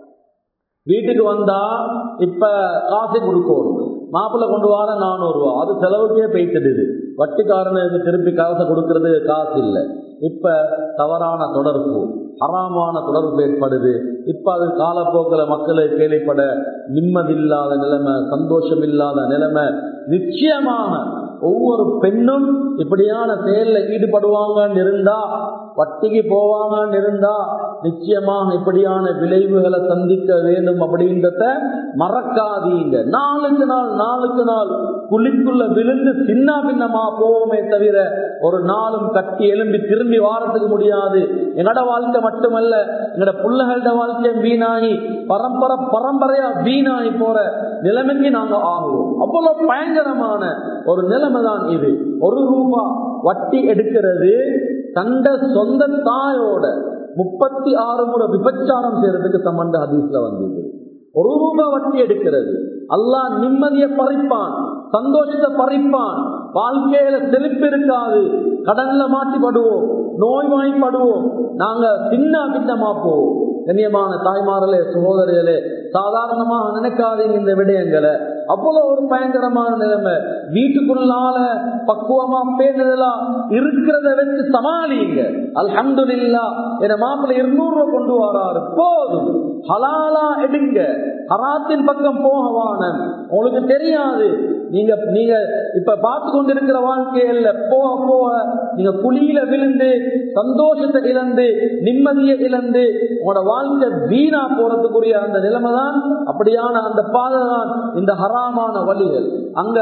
வீட்டுக்கு வந்தா இப்ப காசு கொடுக்கணும், மாப்பிள்ளை கொண்டு வர நானூறு ரூபா, அது செலவுக்கே போய்த்துடுது. வட்டிக்காரனுக்கு திருப்பி காசை கொடுக்கறது காசு இல்லை. இப்ப தவறான தொடர்பு, ஹராமான தொடர்பு ஏற்படுது. இப்ப அது காலப்போக்கில் மக்களை கேள்விப்பட நிம்மதியில்லாத நிலைமை, சந்தோஷம் இல்லாத நிலைமை. நிச்சயமாக ஒவ்வொரு பெண்ணும் இப்படியான செயலில் ஈடுபடுவாங்கன்னு இருந்தா, வட்டிக்கு போவாங்கன்னு இருந்தா நிச்சயமாக இப்படியான விளைவுகளை சந்திக்க வேண்டும். அப்படின்றத மறக்காதீங்க. நாளுக்கு நாள் நாளுக்கு நாள் குழிக்குள்ள விழுந்து சின்ன பின்னமா போவோமே தவிர ஒரு நாளும் கட்டி எழும்பி திரும்பி வாரத்துக்கு முடியாது. எங்கட வாழ்க்கை மட்டுமல்ல, எங்கட பிள்ளைகளோட வாழ்க்கையும் வீணாகி பரம்பரை பரம்பரையா வீணாகி போற நிலைமைக்கு நாங்க ஆகுவோம். அவ்வளவு பயங்கரமான ஒரு நிலைமை தான் இது. ஒரு ரூபா வட்டி எடுக்கிறது தண்ட சொந்த தாயோட முப்பத்தி ஆறு முறை விபச்சாரம் செய்யறதுக்கு சம்பந்த ஹதீஸ்ல வந்தது. ஒரு ரூபாய் வட்டி எடுக்கிறது அல்லாஹ் நிம்மதியை பறிப்பான், சந்தோஷத்தை பறிப்பான், வாழ்க்கையில செழிப்பு இருக்காது, கடன்ல மாட்டிப்படுவோம், நோய்வாய்ப்படுவோம், நாங்க சின்ன பின்னமா போவோம். கண்ணியமான தாய்மார்களே, சகோதரிகளே, சாதாரணமாக நினைக்காதீங்க இந்த விடயங்களை. அவ்வளவு ஒரு பயங்கரமான நிலைமை. வீட்டுக்குள்ளால பக்குவமா பேணுதலா இருக்கிறத வச்சு சமாளிங்க. அல்ஹம்துலில்லாஹ், என் மாப்பிள்ளை இருநூறு ரூபாய் கொண்டு வராரு, போதும், ஹலாலா எடுங்க, ஹராத்தின் பக்கம் போகவான. உங்களுக்கு தெரியாது, நீங்க நீங்க இப்ப பார்த்து கொண்டிருக்கிற வாழ்க்கையில போக போக நீங்க குழியில விழுந்து சந்தோஷத்தை இழந்து நிம்மதியை இழந்து உங்களோட வாழ்க்கை வீணா போறதுக்குரிய அந்த நிலைமை தான். அப்படியான அந்த பாதை தான் இந்த ஹராமான வழிகள். அங்க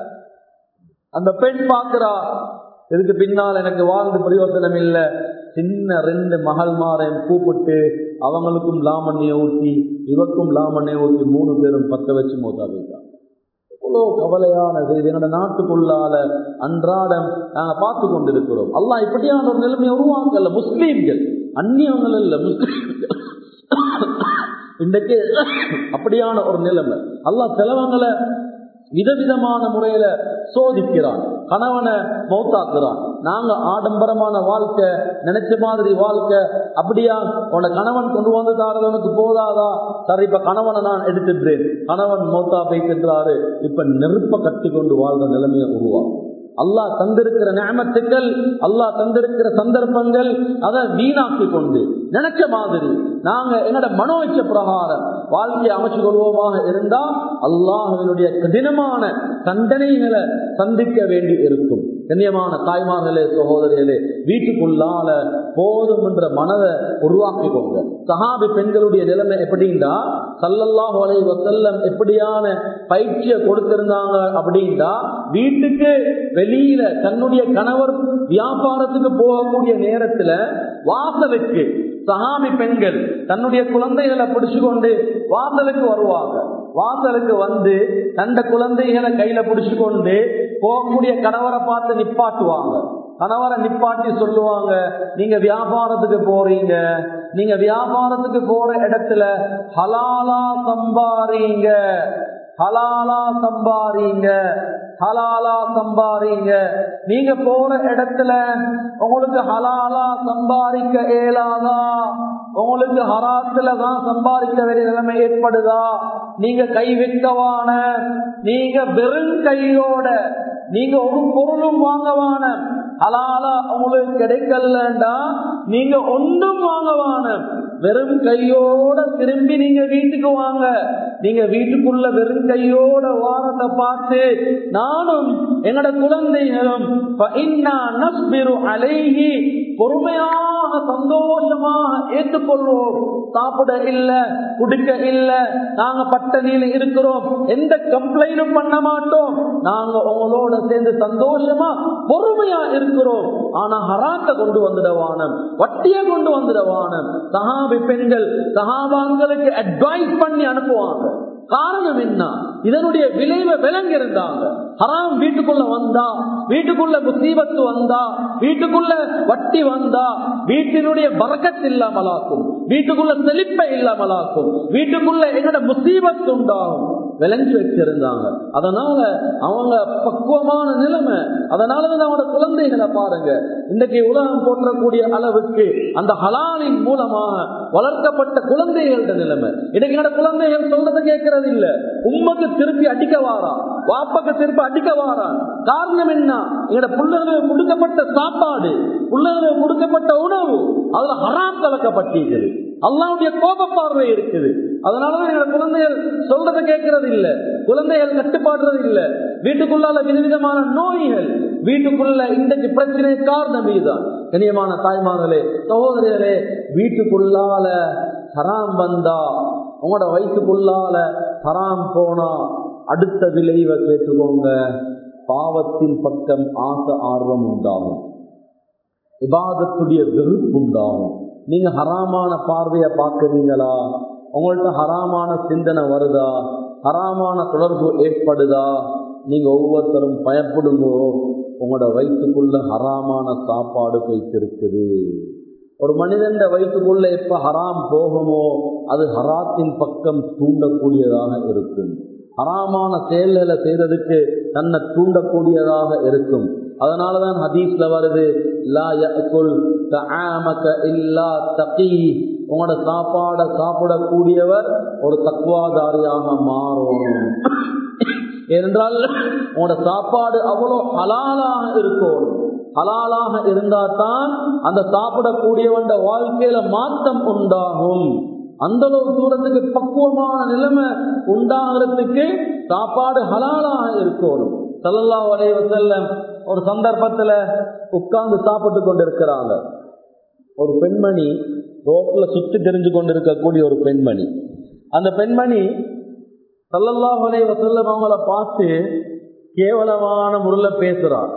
அந்த பெண் பார்க்கிறா, இதுக்கு பின்னால் எனக்கு வாழ்ந்து பிரயோசனம் இல்லை, சின்ன ரெண்டு மகள்மாரையும் கூப்பிட்டு அவங்களுக்கும் லாமண்ணியை ஊற்றி இவக்கும் லாமண்ணியை ஊற்றி மூணு பேரும் பத்த வச்சு மோதா வைத்தாங்க. எவ்வளோ கவலையான செய்தி எங்களோட நாட்டுக்குள்ளால அன்றாடம் நாங்க பார்த்து கொண்டிருக்கிறோம். அல்லாஹ் இப்படியான ஒரு நிலைமையை உருவாக்கல. முஸ்லீம்கள் அந்நியவங்கள் இல்ல, முஸ்லீம்கள் இன்றைக்கு அப்படியான ஒரு நிலைமை. அல்லாஹ் செலவங்களை விதவிதமான முறையில சோதிக்கிறான், கணவனை மௌத்தாக்குறான். நாங்க ஆடம்பரமான வாழ்க்கை, நினைச்ச மாதிரி வாழ்க்கை, அப்படியா உன கணவன் கொண்டு வந்து தாரதவனுக்கு போதாதா, சரி இப்ப கணவனை நான் எடுத்துட்டேன், கணவன் மௌத்தா போய்க்கின்றாரு, இப்ப நெருப்ப கட்டி கொண்டு வாழ்ற நிலைமையை உருவாகும். அல்லாஹ் தந்திருக்கிற நிஅமத்துக்கள், அல்லாஹ் தந்திருக்கிற சந்தர்ப்பங்கள் அதை வீணாக்கி கொண்டு நினைச்ச மாதிரி நாங்க என்னோட மனோச்ச பிரகாரம் வாழ்க்கையை அமைச்சு கொள்வோமாக இருந்தா அல்லாஹ்வினுடைய கடினமான தண்டனைகளை சந்திக்க வேண்டி இருக்கும். கண்ணியமான தாய்மார்களே, சகோதரிகளே, வீட்டுக்குள்ளால போதும் என்ற மனதை உருவாக்கிக்கோங்க. சஹாபி பெண்களுடைய நிலைமை எப்படின்னா, ஸல்லல்லாஹு அலைஹி வஸல்லம் எப்படியான பயிற்சியை கொடுத்திருந்தாங்க அப்படின்னா, வீட்டுக்கு வெளியில தன்னுடைய கணவர் வியாபாரத்துக்கு போகக்கூடிய நேரத்துல வாசலுக்கு சஹாபி பெண்கள் தன்னுடைய குழந்தைகளை பிடிச்சு கொண்டு வாசலுக்கு வருவாங்க. வாசலுக்கு வந்து தந்த குழந்தைகளை கையில பிடிச்சு கொண்டு போகக்கூடிய கணவரை பார்த்து நிப்பாட்டுவாங்க. கணவரை நிப்பாட்டி சொல்லுவாங்க, நீங்க வியாபாரத்துக்கு போறீங்க, நீங்க வியாபாரத்துக்கு போற இடத்துல ஹலாலா சம்பாரீங்க, ஹலாலா சம்பாரீங்க, ஹலாலா சம்பாரீங்க. நீங்க போற இடத்துல உங்களுக்கு ஹலாலா சம்பாதிக்க இயலாதா, உங்களுக்கு ஹராத்துல தான் சம்பாதிக்க வேண்டிய நிலைமை ஏற்படுதா, நீங்க கை வைக்கவான, நீங்க வெறும் கையோட நீங்க ஒரு பொருளும் வாங்கவான, ஹலாலா உங்களுக்கு கிடைக்கலண்டா நீங்க ஒன்றும் வாங்கவான, வெறும் கையோட திரும்பி நீங்க வீட்டுக்கு வாங்க. நீங்க வீட்டுக்குள்ள வெறும் கையோட வாரத்தை பார்த்து நானும் எங்கட குழந்தைகளும் பொறுமையாக சந்தோஷமாக ஏற்றுக்கொள்வோம். சாப்பிட இல்ல, குடிக்க இல்ல, நாங்க பட்டணியில இருக்கிறோம், எந்த கம்ப்ளைண்டும் பண்ண மாட்டோம், நாங்க உங்களோட சேர்ந்து சந்தோஷமா பொறுமையா இருக்கிறோம். ஆனா ஹராத்தை கொண்டு வந்துடவான, வட்டியை கொண்டு வந்துடவான. சஹாபி பெண்கள் சஹாபான்களுக்கு அட்வைஸ் பண்ணி அனுப்புவாங்க. காரணம் என்ன? இதனுடைய விளைவை விளங்கி இருந்தாங்க. ஹராம் வீட்டுக்குள்ள வந்தா, வீட்டுக்குள்ள முசீபத்து வந்தா, வீட்டுக்குள்ள வட்டி வந்தா வீட்டினுடைய பரக்கத் இல்லாமலாக்கும், வீட்டுக்குள்ள செழிப்பை இல்லாமலாக்கும், வீட்டுக்குள்ள எங்கட முசீபத்து உண்டாகும். விளங்கி வச்சிருந்தாங்க. அதனால அவங்க பக்குவமான நிலைமை. அதனாலதான் அவங்களோட குழந்தைகளை பாருங்க, இன்றைக்கு உலகம் போற்றக்கூடிய அளவுக்கு அந்த ஹலாலின் மூலமாக வளர்க்கப்பட்ட குழந்தைகளோட நிலைமை. இன்னைக்கு என்னோட குழந்தைகள் சொல்றதை கேட்கறது இல்ல. உம்மக்கு திருப்பி அடிக்க வாரா, வாப்பக்கு திருப்பி அடிக்க வாரா. காரணம் என்ன? எங்களோட பிள்ளைகளுக்கு கொடுக்கப்பட்ட சாப்பாடு, பிள்ளைகளுக்கு கொடுக்கப்பட்ட உணவு, அதுல ஹராம் கலக்கப்பட்டீர்கள், அல்லாஹ்வுடைய கோப பார்வை இருக்குது. அதனாலதான் எங்க குழந்தைகள் சொல்றதை கேட்கறது இல்ல, குழந்தைகள் கட்டுப்பாடுறது இல்ல. வீட்டுக்குள்ளால விதவிதமான நோய்கள், வீட்டுக்குள்ள இன்றைக்கு பிரச்சனை காரணம் இதுதான். கண்ணியமான தாய்மார்களே, சகோதரிகளே, வீட்டுக்குள்ளால ஹராம் வந்தா, உங்களோட வயிற்றுக்குள்ளால ஹராம் போனா அடுத்த விளைவை கேட்டுக்கோங்க, பாவத்தின் பக்கம் ஆசை ஆர்வம் உண்டாகும், இபாதத்துடைய வெறுப்பு உண்டாகும். நீங்க ஹராமான பார்வைய பார்க்கிறீங்களா, உங்கள்ட்ட ஹராமான சிந்தனை வருதா, ஹராமான தொடர்பு ஏற்படுதா, நீங்க ஒவ்வொருத்தரும் பயப்படுங்கோ. உங்களோட வயிற்றுக்குள்ள ஹராமான சாப்பாடு வைத்திருக்குது. ஒரு மனிதன் வயிற்றுக்குள்ள எப்ப ஹராம் போகுமோ அது ஹராத்தின் பக்கம் தூண்டக்கூடியதாக இருக்கும். ஹராமான செயல்களை செய்ததுக்கு தன்னை தூண்டக்கூடியதாக இருக்கும். அதனாலதான் ஹதீஸ்ல வருது, லா யஅகுல் தஆமக இல்லா தகீ, உங்களோட சாப்பாட சாப்பிடக்கூடியவர் ஒரு தக்வாதாரியாக மாறும். ஏனென்றால் உங்களோட சாப்பாடு அவ்வளோ ஹலாலாக இருக்கும். ஹலாலாக இருந்தா தான் அந்த சாப்பிடக்கூடியவன் வாழ்க்கையில மாற்றம் உண்டாகும். அந்த அளவு தூரத்துக்கு பக்குவமான நிலைமை உண்டாகிறதுக்கு சாப்பாடு ஹலாலாக இருக்கணும். ஸல்லல்லாஹு அலைஹி வஸல்லம் ஒரு சந்தர்ப்பத்துல உட்கார்ந்து சாப்பிட்டு கொண்டிருக்கிறாங்க. ஒரு பெண்மணி ரோட்ல சுத்தி தெரிஞ்சு கொண்டிருக்கக்கூடிய ஒரு பெண்மணி, அந்த பெண்மணி ஸல்லல்லாஹு அலைஹி வஸல்லம் அவங்கள பார்த்து கேவலமான முறையில் பேசுறார்.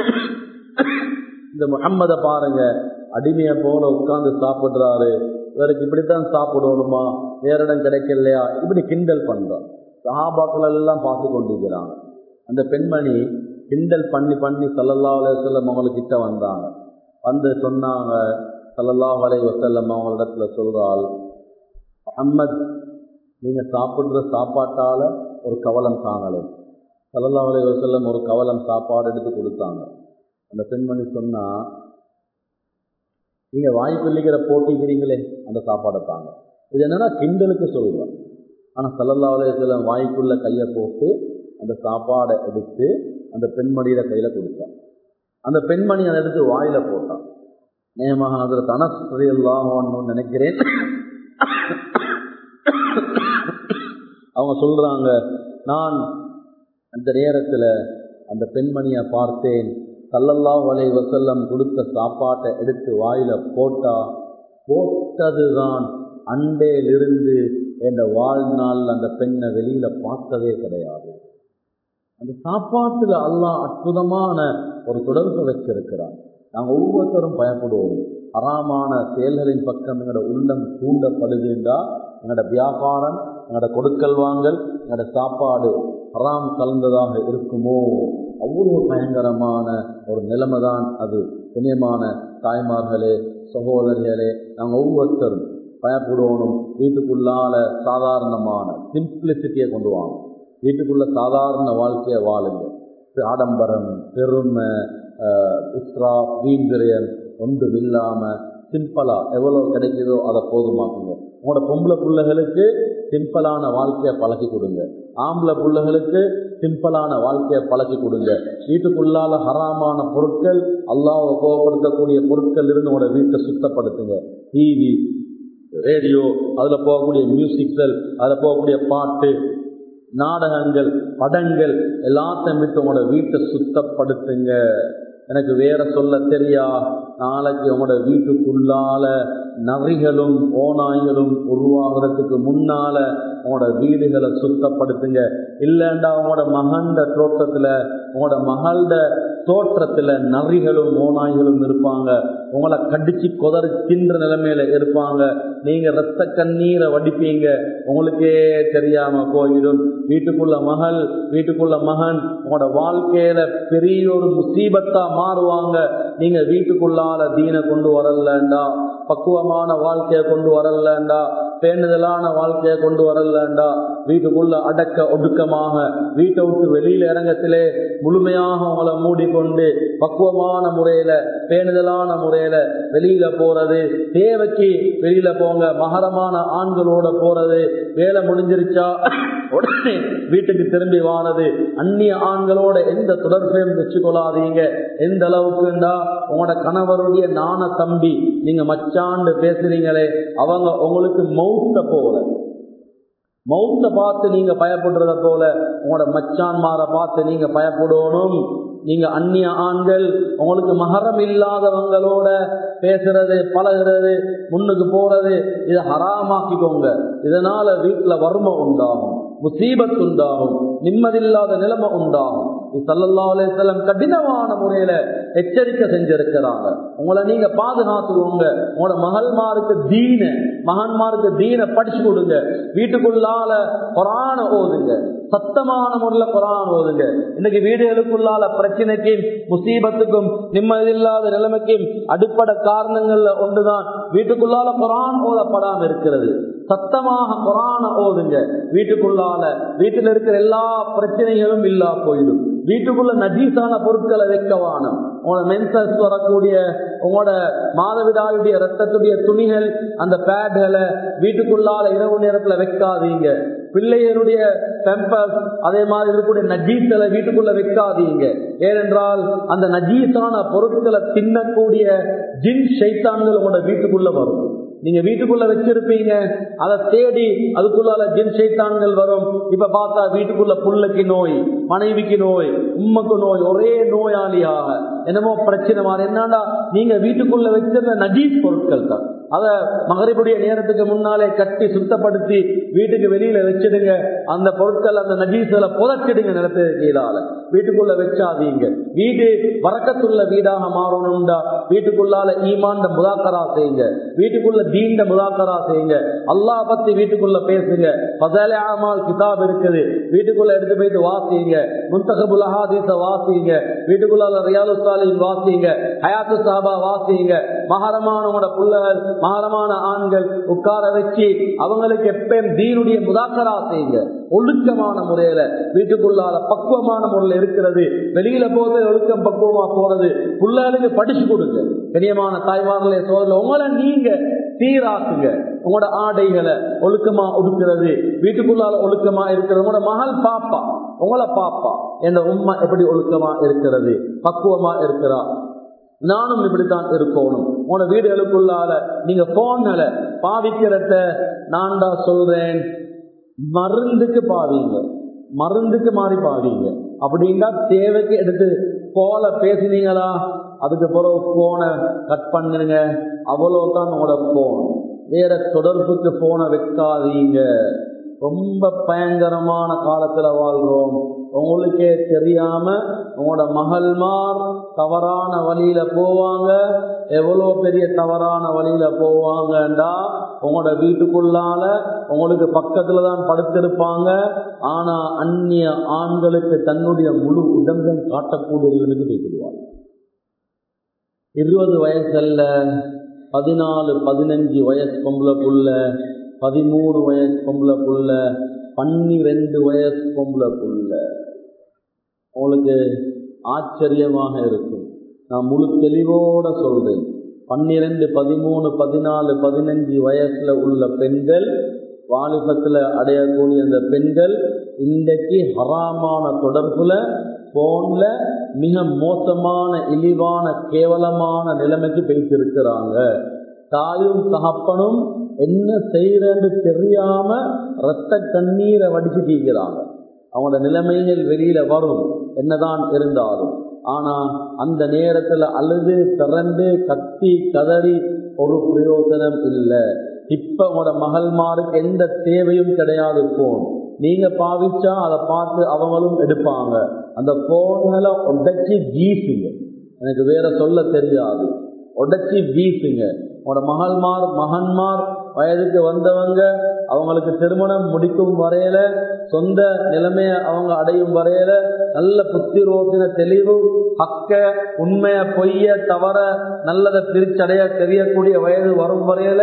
இந்த முஹம்மதை பாருங்க, அடிமையை போல உட்கார்ந்து சாப்பிடுறாரு, இவருக்கு இப்படித்தான் சாப்பிடணுமா, வேற இடம் கிடைக்கலையா, இப்படி கிண்டல் பண்றான். சஹாபாக்கள் எல்லாம் பார்த்து கொண்டிருக்கிறாங்க. அந்த பெண்மணி கிண்டல் பண்ணி பண்ணி ஸல்லல்லாஹு அலைஹி வஸல்லம் அவங்களுக்கு கிட்ட வந்தாங்க. வந்து சொன்னாங்க, ஸல்லல்லாஹு அலைஹி வஸல்லம் அவங்களிடத்துல சொல்றாள், முஹம்மத் நீங்க சாப்பிடுற சாப்பாட்டால ஒரு கவலம் தாங்களே. ஸல்லல்லாஹு அலைஹி வஸல்லம் ஒரு கவலம் சாப்பாடு எடுத்து கொடுத்தாங்க. அந்த பெண்மணி சொன்னா, நீங்க வாய்ப்பில்லைங்கிற போட்டிக்கிறீங்களே அந்த சாப்பாடை தாங்க. இது என்னன்னா கிண்டலுக்கு சொல்றேன். ஆனா ஸல்லல்லாஹு அலைஹி வஸல்லம் வாய்க்குள்ள கையை போட்டு அந்த சாப்பாடை எடுத்து அந்த பெண்மணியில கையில கொடுத்தான். அந்த பெண்மணி அதை எடுத்து வாயில போட்டான். நேமாக அதில் அனஸ் ரலியல்லாஹு அன்ஹு நினைக்கிறேன், அவங்க சொல்றாங்க, நான் அந்த நேரத்தில் அந்த பெண்மணியை பார்த்தேன், ஸல்லல்லாஹு அலைஹி வஸல்லம் கொடுத்த சாப்பாட்டை எடுத்து வாயில போட்டா போட்டதுதான் அண்டையிலிருந்து என்ற வாழ்நாள் அந்த பெண்ணை வெளியில பார்த்ததே கிடையாது. அந்த சாப்பாட்டுல அல்லாஹ் அற்புதமான ஒரு தொடர்பு வச்சிருக்கிறான். நாங்கள் ஒவ்வொருத்தரும் பயப்படுவோம். ஹராமான செயல்களின் பக்கம் எங்களோட உள்ளம் தூண்டப்படுதுன்றா எங்களோட வியாபாரம், எங்களோட கொடுக்கல் வாங்கல், எங்களோட சாப்பாடு ஹராம் கலந்ததாக இருக்குமோ, அவ்வளவு பயங்கரமான ஒரு நிலைமை தான் அது. இனியமான தாய்மார்களே, சகோதரிகளே, நாங்கள் ஒவ்வொருத்தரும் பயப்படணும். வீட்டுக்குள்ளால சாதாரணமான சிம்பிளிசிட்டியை கொண்டு வாங்க. வீட்டுக்குள்ள சாதாரண வாழ்க்கையை வாழுங்க. ஆடம்பரம், பெருமை, இஸ்ரா, வீண்விரயம் ஒன்றும் இல்லாம சிம்பிளா எவ்வளவு கிடைக்குதோ அதை போதுமாக்குங்க. உங்களோட பொம்பளை பிள்ளைகளுக்கு சிம்பிளான வாழ்க்கையை பழக்கி கொடுங்க. ஆம்பளை பிள்ளைகளுக்கு சிம்பிளான வாழ்க்கையை பழக்கி கொடுங்க. வீட்டுக்குள்ளால ஹராமான பொருட்கள், அல்லாஹ்வை கோபப்படுத்தக்கூடிய பொருட்கள் இருந்து உங்களோட வீட்டை சுத்தப்படுத்துங்க. டிவி, ரேடியோ, அதுல போகக்கூடிய மியூசிக்கள், அதுல போகக்கூடிய பாட்டு, நாடகங்கள், படங்கள் எல்லாத்தையும் விட்டு உங்களோட வீட்டை சுத்தப்படுத்துங்க. எனக்கு வேற சொல்ல தெரியா, நாளைக்கு உங்களோட வீட்டுக்குள்ளால நரிகளும் ஓநாய்களும் உருவாகிறதுக்கு முன்னால உங்களோட வீடுகளை சுத்தப்படுத்துங்க. இல்லைண்டா உங்களோட மகண்ட தோற்றத்துல, உங்களோட மகளோட தோற்றத்துல நரிகளும் ஓநாய்களும் இருப்பாங்க. உங்களை கடிச்சு கொதறி தின்ற நிலைமையில இருப்பாங்க. நீங்க ரத்த கண்ணீரை வடிப்பீங்க, உங்களுக்கே தெரியாம போயிடும். வீட்டுக்குள்ள மகள், வீட்டுக்குள்ள மகன் உங்களோட வாழ்க்கையில பெரிய ஒரு முசீபத்தா மாறுவாங்க. நீங்க வீட்டுக்குள்ளால தீனை கொண்டு வரலண்டா, பக்குவமான வாழ்க்கையை கொண்டு வரலண்டா, பேணுதலான வாழ்க்கையை கொண்டு வரலண்டா, வீட்டுக்குள்ள அடக்க ஒடுக்கமாக வீட்டை விட்டு வெளியில இறங்கத்திலே முழுமையாக உங்களை மூடிக்கொண்டு பக்குவமான முறையில பேணுதலான முறையில வெளியில போறது, தேவைக்கு வெளியில போங்க, மகரமான ஆண்களோட போறது, வேலை முடிஞ்சிருச்சா உடனே வீட்டுக்கு திரும்பி வானது, அந்நிய ஆண்களோட எந்த தொடர்பையும் வச்சுக்கொள்ளாதீங்க. எந்த அளவுக்குண்டா உங்களோட கணவருடைய நாண தம்பி நீங்க மச்சாண்டு பேசுறீங்களே, அவங்க உங்களுக்கு மௌத்த போல, மௌத்த பார்த்து நீங்க பயப்படுறத போல உங்களோட மச்சான்மார பார்த்து நீங்க பயப்படணும். நீங்க அந்நிய ஆண்கள் உங்களுக்கு மகரம் இல்லாதவங்களோட பேசுறது, பழகிறது, முன்னுக்கு போறது, இதை ஹராமாக்கிக்கோங்க. இதனால வீட்டுல வறுமை உண்டாகும், முசீபத் உண்டாகும், நிம்மதியில்லாத நிலைமை உண்டாகும். ஸல்லல்லாஹு அலைஹி வஸல்லம் கடினமான முறையில எச்சரிக்கை செஞ்சிருக்கிறாங்க. உங்களை நீங்க பாதுகாத்துக்கோங்க. உங்களோட மகள்மாருக்கு தீன, மகன்மாருக்கு தீன படிச்சு கொடுங்க. வீட்டுக்குள்ளால குர்ஆனை ஓதுங்க. சத்தமான முறையில் குர்ஆன் ஓதுங்க. இன்னைக்கு வீடுகளுக்குள்ளால பிரச்சனைக்கும் முசீபத்துக்கும் நிம்மதியில்லாத நிலைமைக்கும் அடிப்படை காரணங்கள்ல ஒன்றுதான் வீட்டுக்குள்ளால குர்ஆன் ஓதப்படாம இருக்கிறது. சத்தமாக குர்ஆனை ஓதுங்க. வீட்டுக்குள்ளால வீட்டில் இருக்கிற எல்லா பிரச்சனைகளும் இல்லா போயிடும். வீட்டுக்குள்ள நஜீஸான பொருட்களை வைக்கவானம். உங்களோட மென்சஸ் வரக்கூடிய உங்களோட மாதவிடாயுடைய ரத்தத்துடைய துணிகள் அந்த பேட்களை வீட்டுக்குள்ளால இரவு நேரத்துல வைக்காதீங்க. பிள்ளைகளுடைய பெம்பர்ஸ் அதே மாதிரி இருக்கக்கூடிய நஜீஸ்களை வீட்டுக்குள்ள வைக்காதீங்க. ஏனென்றால் அந்த நஜீஸான பொருட்களை தின்னக்கூடிய ஜின் ஷைத்தான்கள் உங்களோட வீட்டுக்குள்ள வரும். நீங்க வீட்டுக்குள்ள வச்சிருப்பீங்க, அதை தேடி அதுக்குள்ளால ஜின் ஷைத்தான்கள் வரும். இப்ப பார்த்தா வீட்டுக்குள்ள புள்ளைக்கு நோய், மனைவிக்கு நோய், உம்மக்கு நோய், ஒரே நோயாளியாக என்னமோ பிரச்சனை மாதிரி. என்னன்னா நீங்க வீட்டுக்குள்ள வச்சிருந்த நஜீஸ் பொருட்கள் தான். அத மகரிபுடைய நேரத்துக்கு முன்னாலே கட்டி சுத்தப்படுத்தி வீட்டுக்கு வெளியில வச்சிடுங்க. அந்த பொருட்கள் அந்த நஜீஸ்களை புதைச்சிடுங்க நிலத்துக்கு கீழால. வீட்டுக்குள்ள வச்சாதீங்க. வீடு வரக்கத்துள்ள வீடாக மாறணும்டா வீட்டுக்குள்ளால ஈமான் முதாக்கரா செய்யுங்க. வீட்டுக்குள்ள தீண்ட முதாக்கரா செய்யுங்க. அல்லாஹ் பத்தி வீட்டுக்குள்ள பேசுங்க. ஃபஸாலே அமால் கிதாப் இருக்குது, வீட்டுக்குள்ள எடுத்து போயிட்டு வாசிங்க. முன்தகபுல் அஹாதீஸ வாசிங்க. வீட்டுக்குள்ள ரியாலுஸ் சாலிஹீன் வாசிங்க. ஹயாத்து ஸஹாபா வாசிங்க. மஹரமானவங்களோட புள்ளகள் மஹரமான ஆண்கள் உட்கார வச்சு அவங்களுக்கு எப்பயும் தீனுடைய முதாக்கரா செய்யுங்க. ஒழுக்கமான முறையில வீட்டுக்குள்ளால பக்குவமான முறையில் இருக்கிறது. வெளியில போது ஒழுக்கம் பக்குவமா போறது. புள்ளகளுக்கு படிச்சு கொடுங்க. கனியமான தாய்மார்களே சோதரில் உங்களை நீங்க சீராக்குங்க. உங்களோட ஆடைகளை ஒழுக்கமா ஒடுக்கிறது, வீட்டுக்குள்ளால ஒழுக்கமா இருக்கிறது. உங்களோட மகள் பாப்பா, உங்களை பாப்பா என்ற உண்மை எப்படி ஒழுக்கமா இருக்கிறது, பக்குவமா இருக்கிறா. நானும் இப்படித்தான் இருக்கணும். உங்களோட வீடுகளுக்குள்ளால நீங்க போன்களை பாவிக்கிறத நான் தான் சொல்றேன், மருந்துக்கு பாவீங்க, மருந்துக்கு மாறி பாவீங்க. அப்படின்னா தேவைக்கு எடுத்து போல பேசினீங்களா, அதுக்கு பிறகு போனை கட் பண்ணுங்க. அவ்வளவுதான் உங்களோட போன். வேற தொடர்புக்கு போனை வைக்காதீங்க. ரொம்ப பயங்கரமான காலத்துல வாழ்றோம். உங்களுக்கே தெரியாம உங்களோட மகள்மார் தவறான வழியில போவாங்க. எவ்வளோ பெரிய தவறான வழியில போவாங்கண்டா உங்களோட வீட்டுக்குள்ளால உங்களுக்கு பக்கத்துல தான் படுத்திருப்பாங்க. ஆனா அந்நிய ஆண்களுக்கு தன்னுடைய முழு உடம்பை காட்டக்கூடியவர்களுக்கு பேசிடுவாங்க. இருபது வயசுல பதினாலு பதினஞ்சு வயசு பொம்பளை புள்ள, பதிமூணு வயசு பொம்பளை புள்ள, பன்னிரெண்டு வயசு பொம்பளை புள்ள. உங்களுக்கு ஆச்சரியமாக இருக்கும். நான் முழு தெளிவோட சொல்றேன். பன்னிரெண்டு பதிமூணு பதினாலு பதினஞ்சு வயசுல உள்ள பெண்கள், வாலிபத்துல அடையக்கூடிய அந்த பெண்கள் இன்றைக்கு ஹராமான தொடர்புல போன்ல மிக மோசமான இழிவான கேவலமான நிலைமைக்கு போய்த்திருக்கிறாங்க. தாயும் தகப்பனும் என்ன செய்யறன்னு தெரியாம ரத்த கண்ணீரை வடிச்சு தீக்கிறாங்க. அவங்களோட நிலைமைகள் வெளியில வரும் என்னதான் இருந்தாலும். ஆனா அந்த நேரத்துல அழுது திறந்து கத்தி கதறி ஒரு பிரயோஜனம் இல்லை. இப்ப உங்களோட மகள்மாருக்கு எந்த தேவையும் கிடையாது. போன் நீங்க பாவிச்சா அதை பார்த்து அவங்களும் எடுப்பாங்க. அந்த போன்களை உடைச்சி வீசுங்க. எனக்கு வேற சொல்ல தெரியாது. உடைச்சி வீசுங்க. உங்களோட மகள்மார் மகன்மார் வயதுக்கு வந்தவங்க அவங்களுக்கு திருமணம் முடிக்கும் வரையில, சொந்த நிலைமைய அவங்க அடையும் வரையில நல்ல புத்தி ரோசின தெளிவு, ஹக்க உண்மைய பொய்ய தவற நல்லதை பிரிச்சடைய தெரியக்கூடிய வயது வரும் வரையில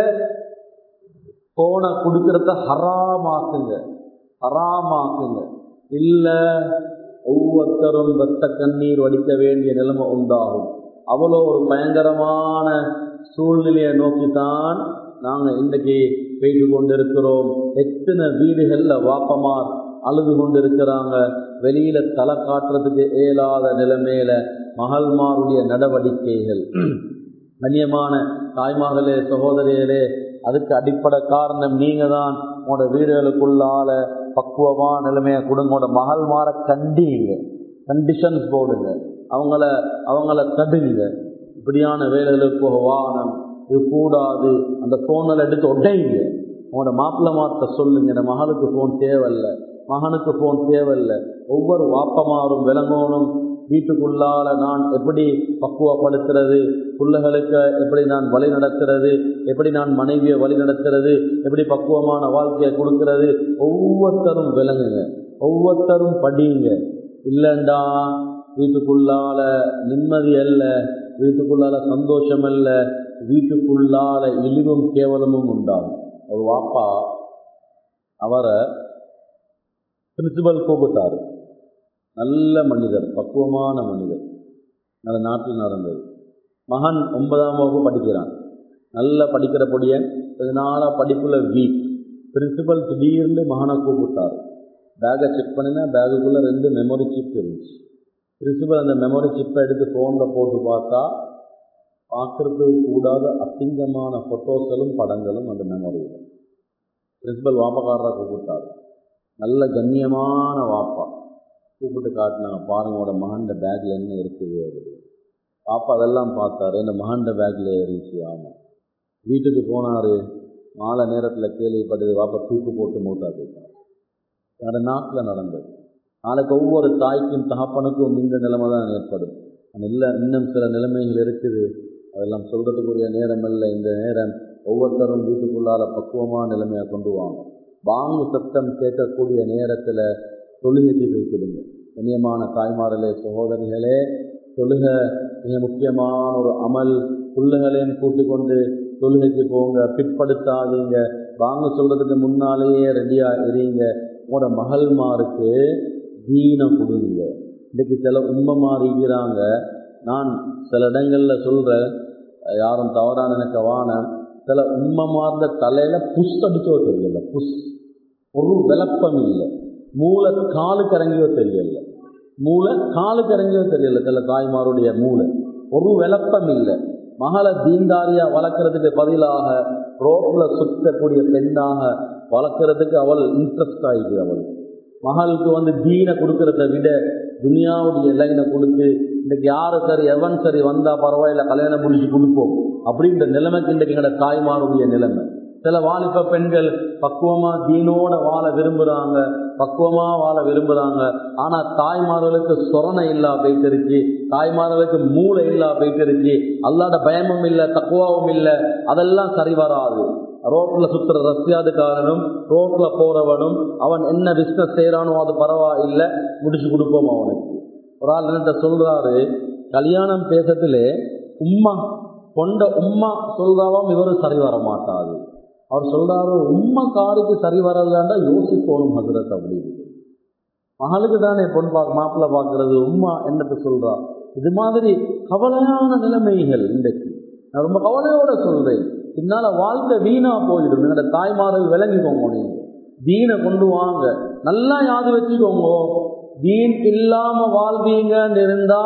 போனை கொடுக்கறத ஹராமாக்குங்க, ஹராமாக்குங்க. இல்ல ஒவ்வொருத்தரும் ரத்த கண்ணீர் வடிக்க வேண்டிய நிலைமை உண்டாகும். அவ்வளோ ஒரு பயங்கரமான சூழ்நிலையை நோக்கித்தான் நாங்க இன்றைக்கு போய்ட்டு கொண்டிருக்கிறோம். எத்தனை வீடுகள்ல வாப்பமார் அழுது கொண்டிருக்கிறாங்க. வெளியில தலை காட்டுறதுக்கு இயலாத நிலைமையில மகள்மாருடைய நடவடிக்கைகள். கண்ணியமான தாய்மார்களே சகோதரிகளே, அதுக்கு அடிப்படை காரணம் நீங்க தான். உங்களோட வீடுகளுக்குள்ளால பக்குவமான நிலைமையை கொடுங்களோட மகள்மார கண்டிங்க, கண்டிஷன்ஸ் போடுங்க, அவங்கள அவங்கள தடுங்க. இப்படியான வேலைகளுக்கு போக வானம் இது கூடாது. அந்த போனில் எடுத்து உடைங்க. உங்களோட மாப்பிள்ளை மாத்த சொல்லுங்க, இந்த மகளுக்கு போன் தேவையில்லை, மகனுக்கு போன் தேவையில்லை. ஒவ்வொரு வாப்பமாரும் விளங்கணும். வீட்டுக்குள்ளால நான் எப்படி பக்குவப்படுத்துறது, பிள்ளைகளுக்கு எப்படி நான் வழி நடத்துறது, எப்படி நான் மனைவியை வழி நடத்துறது, எப்படி பக்குவமான வாழ்க்கையை கொடுக்கிறது, ஒவ்வொருத்தரும் விளங்குங்க. ஒவ்வொருத்தரும் படிங்க. இல்லைண்டா வீட்டுக்குள்ளால நிம்மதி அல்ல, வீட்டுக்குள்ளால சந்தோஷம் அல்ல, வீட்டுக்குள்ளால இழிவும் கேவலமும் உண்டாகும். ஒரு வாப்பா அவரை பிரின்சிபல் கூப்பிட்டாரு. நல்ல மனிதர், பக்குவமான மனிதர், அந்த நாட்டில் நடந்தது. மகன் ஒன்பதாம் வகுப்பு படிக்கிறான், நல்ல படிக்கிற பொடியன், கொஞ்ச நாளாக படிப்புல வீக். பிரின்சிபல் திடீர்னு மகனை கூப்பிட்டார். பேக்கை செக் பண்ணினா பேகுக்குள்ளே ரெண்டு மெமரி சிப் இருந்துச்சு. பிரின்சிபல் அந்த மெமரி சிப்பை எடுத்து ஃபோனில் போட்டு பார்த்தா பார்க்குறதுக்கு கூடாத அசிங்கமான ஃபோட்டோஸ்களும் படங்களும் அந்த மெமரியில். பிரின்சிபல் வாப்பக்காரராக கூப்பிட்டார். நல்ல கண்ணியமான வாப்பா கூப்பிட்டு காட்டினாங்க, பாருங்களோட மகண்ட பேக்கில் என்ன இருக்குது அப்படின்னு. பாப்பா அதெல்லாம் பார்த்தாரு. இந்த மகண்ட பேக்கில் இருந்துச்சு. ஆமாம். வீட்டுக்கு போனார். மாலை நேரத்தில் கேள்விப்பட்டது வாப்பா தூக்கு போட்டு மூத்தா போயிட்டார். என்னோட நாட்டில் நடந்தது. நாளைக்கு ஒவ்வொரு தாய்க்கும் தகப்பனுக்கும் இந்த நிலைமை தான் ஏற்படும். இல்லை, இன்னும் சில நிலைமைகள் இருக்குது, அதெல்லாம் சொல்கிறதுக்குரிய நேரம் இல்லை. இந்த நேரம் ஒவ்வொருத்தரும் வீட்டுக்குள்ளால பக்குவமான நிலைமையாக கொண்டு வாங்க. பாங்கு சத்தம் கேட்கக்கூடிய நேரத்தில் தொழுகைக்கு வைத்திடுங்க. கண்ணியமான தாய்மார்களே, சகோதரிகளே, தொழுக மிக முக்கியமான ஒரு அமல். பிள்ளைகளையும் கூட்டி கொண்டு தொழுகைக்கு போங்க, பிற்படுத்தாதீங்க. வாங்க சொல்கிறதுக்கு முன்னாலேயே ரெடியாக இருங்க. உங்களோட மகள்மாருக்கு தீனை கொடுங்க. இன்றைக்கு சில உண்மை மாறிக்கிறாங்க. நான் சில இடங்களில் சொல்கிறேன், யாரும் தவறான நினைக்க வான, சில உண்மை மாறுந்த தலையில் புஷ் அடிச்சோ தெரியல, புஷ் ஒரு விளப்பம் இல்லை, மூளை காலுக்கு இறங்கியோ தெரியல, மூளை காலுக்கு இறங்கியோ தெரியல. சில தாய்மாருடைய மூளை ஒரு விளப்பம் இல்லை. மகளை தீன்தாரியா வளர்க்கறதுக்கு பதிலாக ரோட்ல சுற்றக்கூடிய பெண்ணாக வளர்க்கறதுக்கு அவள் இன்ட்ரெஸ்ட் ஆகிது. அவள் மகளுக்கு வந்து தீனை கொடுக்கறத விட துனியாவுடைய லைனை கொடுத்து இன்றைக்கு யாரு சரி எவன் சரி வந்தா பரவாயில்ல, கல்யாணம் முடிச்சு கொடுப்போம் அப்படின்ற நிலைமைக்கு இன்றைக்கு எங்களோட தாய்மாருடைய நிலைமை. சில வாலிப பெண்கள் பக்குவமா தீனோட வாழ விரும்புகிறாங்க, பக்குவமா வாழ விரும்புகிறாங்க. ஆனால் தாய்மார்களுக்கு சொரணை இல்லா போயிட்டு இருக்கு, தாய்மார்களுக்கு மூளை இல்லா போயிட்டு இருக்கு, அல்லாத பயமும் இல்லை, தக்குவாவும் இல்லை. அதெல்லாம் சரி வராது. ரோட்ல சுற்றுற ரஷ்யாதுக்காரனும் ரோட்ல போறவனும் அவன் என்ன பிஸ்னஸ் செய்யறானோ அது பரவாயில்லை, முடிச்சு கொடுப்போம் அவனுக்கு. ஒரு ஆள் என்ன சொல்றாரு, கல்யாணம் பேசத்திலே உம்மா கொண்ட உம்மா சொல்றாவும் இவரு சரி வர மாட்டாது. அவர் சொல்றாரு, உம்மா காருக்கு சரி வரலாண்டா யோசிக்கணும் ஹசரத் அப்படின்னு. மகளுக்கு தானே பொன் பார்க்க மாப்பிள்ளை பார்க்கறது, உம்மா என்னத்தை சொல்றா. இது மாதிரி கவலையான நிலைமைகள் இன்றைக்கு. நான் ரொம்ப கவலையோட சொல்றேன். பின்னால வாழ்க்கை வீணா போயிடும். என்னோட தாய்மார்கள் விளங்கிக்கோங்க, நீங்க தீனை கொண்டு வாங்க, நல்லா யாது வச்சுக்கோங்க. தீன் இல்லாம வாழ்வீங்கன்னு இருந்தா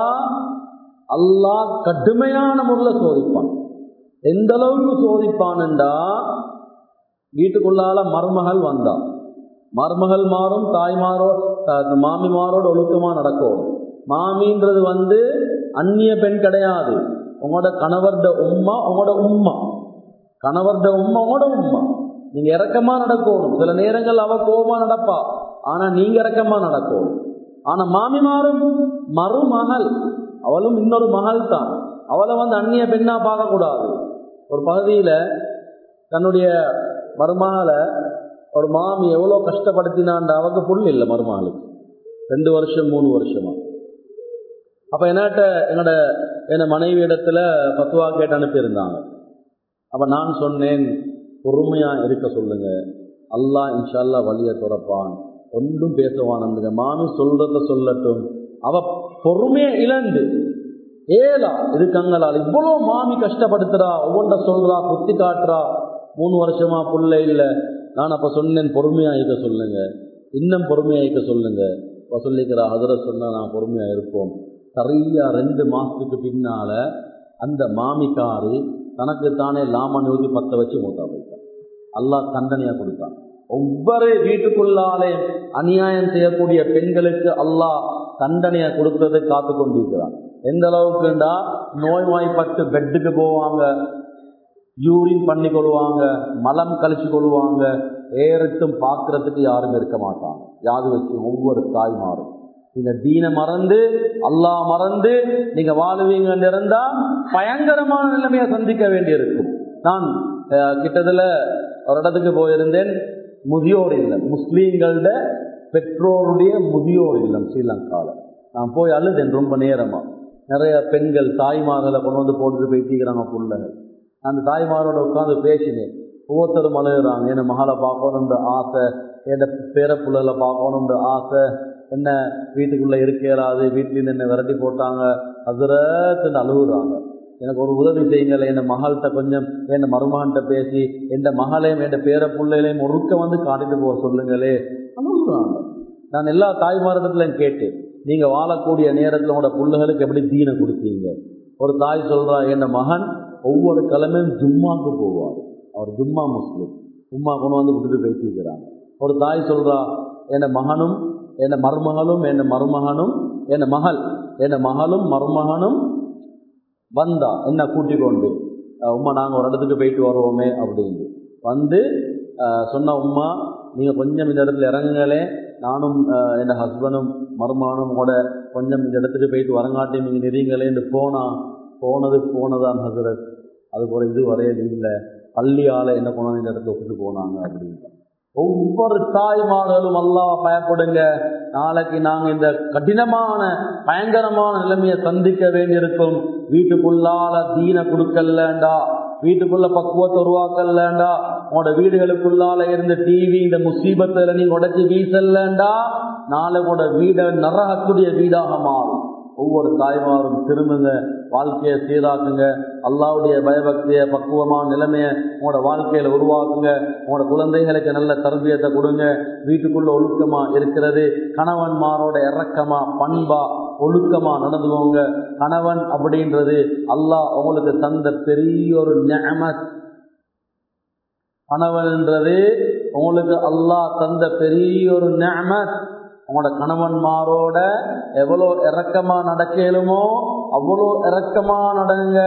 அல்லாஹ் கடுமையான முறையில் சோதிப்பான். எந்த அளவுக்கு சோதிப்பான்டா, வீட்டுக்குள்ளால மருமகள் வந்தா மருமகள் மாறும் தாய்மாரோ மாமிமாரோட ஒழுக்கமா நடக்கும். மாமின்றது வந்து அந்நிய பெண் கிடையாது. உங்களோட கணவர்ட உம்மா, உங்களோட உம்மா கணவர்ட உம்மா, உங்களோட உம்மா. நீங்க இறக்கமா நடக்கணும். சில நேரங்கள் அவ கோபமா நடப்பா, ஆனா நீங்க இறக்கமா நடக்கணும். ஆனா மாமிமாரும் மருமகள், அவளும் இன்னொரு மகள் தான். அவளை வந்து அந்நிய பெண்ணா பார்க்க கூடாது. ஒரு பகுதியில தன்னுடைய மருமகளை ஒரு மாமி எவ்வளோ கஷ்டப்படுத்தினான். அவக்கு புல் இல்லை மருமகளுக்கு, ரெண்டு வருஷம் மூணு வருஷமா. அப்ப என்னட்ட என்னோட என்ன மனைவி இடத்துல பத்துவா கேட்டு அனுப்பியிருந்தாங்க. அப்ப நான் சொன்னேன், பொறுமையா இருக்க சொல்லுங்க, அல்லாஹ் இன்ஷா அல்லாஹ் வழியை துறப்பான், ஒன்றும் பேசுவானுங்க, மாமி சொல்றத சொல்லட்டும். அவ பொறுமையை இழந்து ஏலா இருக்காங்களால் இவ்வளோ மாமி கஷ்டப்படுத்துறா, ஒவ்வொன்றை சொல்றா, குத்தி காட்டுறா, மூணு வருஷமா புள்ள இல்லை. நான் அப்ப சொன்னேன், பொறுமையா இருக்க சொல்லுங்க, இன்னும் பொறுமையா இருக்க சொல்லுங்க. இப்போ சொல்லிக்கிறா, அதில் சொன்னா நான் பொறுமையா இருப்போம். சரியா ரெண்டு மாசத்துக்கு பின்னால அந்த மாமிக்காரி தனக்கு தானே லாமன் ஊதி பத்த வச்சு மூத்தா போயிட்டான். அல்லாஹ் தண்டனையா கொடுத்தான். ஒவ்வொரு வீட்டுக்குள்ளாலே அநியாயம் செய்யக்கூடிய பெண்களுக்கு அல்லாஹ் தண்டனையை கொடுத்ததை காத்து கொண்டிருக்கிறான். எந்த அளவுக்குண்டா, நோய்வாய்ப்பட்டு பெட்டுக்கு போவாங்க, யூரின் பண்ணி கொள்வாங்க, மலம் கழிச்சு கொள்வாங்க, ஏறத்தும் பார்க்கறதுக்கு யாரும் இருக்க மாட்டாங்க. யாது வச்சு ஒவ்வொரு தாய்மாரும் நீங்க தீனை மறந்து அல்லாஹ் மறந்து நீங்க வாழுவீங்கன்னு இருந்தா பயங்கரமான நிலைமையை சந்திக்க வேண்டியிருக்கும். நான் கிட்டத்துல ஒரு இடத்துக்கு போயிருந்தேன், முதியோர் இல்லை, முஸ்லீம்களோட பெற்றோருடைய முதியோர் இல்லம் ஸ்ரீலங்காவில். நான் போய் அழுதேன் ரொம்ப நேரமா. நிறைய பெண்கள் தாய்மார்களை கொண்டு வந்து போட்டுட்டு பேசிக்கிறாங்க பிள்ளைகள். அந்த தாய்மாரோட உட்காந்து பேசினேன். ஒவ்வொருத்தரும் அழுகிறாங்க. என்ன மகளை பார்க்கணுன்ற ஆசை, என்ன பேர பிள்ளைகளை பார்க்கணுன்ற ஆசை, என்ன வீட்டுக்குள்ளே இருக்கேறாது, வீட்டிலேருந்து என்ன விரட்டி போட்டாங்க, அதிரத்துன்னு அழுகுறாங்க. எனக்கு ஒரு உதவி செய்யுங்களேன், என் மகள்கிட்ட கொஞ்சம் என் மருமகன்கிட்ட பேசி என் மகளையும் என் பேர பிள்ளைகளையும் ஒருக்க வந்து காட்டிட்டு போக சொல்லுங்களே அழுகுறாங்க. நான் எல்லா தாய்மாரிடத்துலையும் கேட்டேன், நீங்கள் வாழக்கூடிய நேரத்தில் உங்களோட பிள்ளைகளுக்கு எப்படி தீனை கொடுத்தீங்க? ஒரு தாய் சொல்கிறா, என் மகன் ஒவ்வொரு கிழமையும் ஜும்மாவுக்கு போவார், அவர் ஜும்மா முஸ்லிம், உம்மா கொண்டு வந்து விட்டுட்டு பேசிக்கிறாங்க. ஒரு தாய் சொல்கிறா, என் மகனும் என் மருமகளும் என் மருமகனும் என் மகள் என் மகளும் மருமகனும் வந்தா என்ன கூட்டிக் கொண்டு, உம்மா நாங்கள் ஒரு இடத்துக்கு போயிட்டு வருவோமே அப்படின்னு வந்து சொன்ன, உம்மா நீங்கள் கொஞ்சம் இந்த இடத்துல இறங்குங்களே, நானும் என் ஹஸ்பண்டும் மருமகனும் கூட கொஞ்சம் இந்த இடத்துக்கு போயிட்டு வரங்காட்டி நீங்கள் நெறிங்களேன்னு போனா போனது போனதான் ஹசரத், அதுக்கு ஒரு இது வரையது இல்லை, பள்ளியால் என்ன கொண்டாந்து இந்த இடத்துல விட்டுட்டு போனாங்க அப்படின்னு. ஒவ்வொரு தாய்மார்களும் அல்லாஹ் பயப்படுங்க, நாளைக்கு நாங்கள் இந்த கடினமான பயங்கரமான நிலைமையை சந்திக்க வேண்டியிருக்கும். வீட்டுக்குள்ளால தீனை கொடுக்கலண்டா, வீட்டுக்குள்ள பக்குவத்தை உருவாக்கலண்டா, உங்களோட வீடுகளுக்குள்ளால இருந்து டிவி இந்த முசீபத்தில் நீங்க உடைச்சி வீசலண்டா, நாளை கூட வீடை நரகக்கூடிய வீடாக மாறும். ஒவ்வொரு தாய்மாரும் திரும்புங்க, வாழ்க்கையை சீராக்குங்க, அல்லாஹ்வுடைய பயபக்தியை பக்குவமான நிலைமையை உங்களோட வாழ்க்கையில உருவாக்குங்க. உங்களோட குழந்தைகளுக்கு நல்ல தர்பியத்தை கொடுங்க. வீட்டுக்குள்ள ஒழுக்கமா இருக்கிறது, கணவன்மாரோட இறக்கமா பண்பா ஒழுக்கமா நடந்துவோங்க. கணவன் அப்படின்றது அல்லாஹ் உங்களுக்கு தந்த பெரிய ஒரு நிஅமத். கணவன்ன்றது உங்களுக்கு அல்லாஹ் தந்த பெரிய ஒரு நிஅமத். உங்களோட கணவன்மாரோட எவ்வளோ இறக்கமா நடக்கலுமோ அவ்வளோ இறக்கமா நடங்க.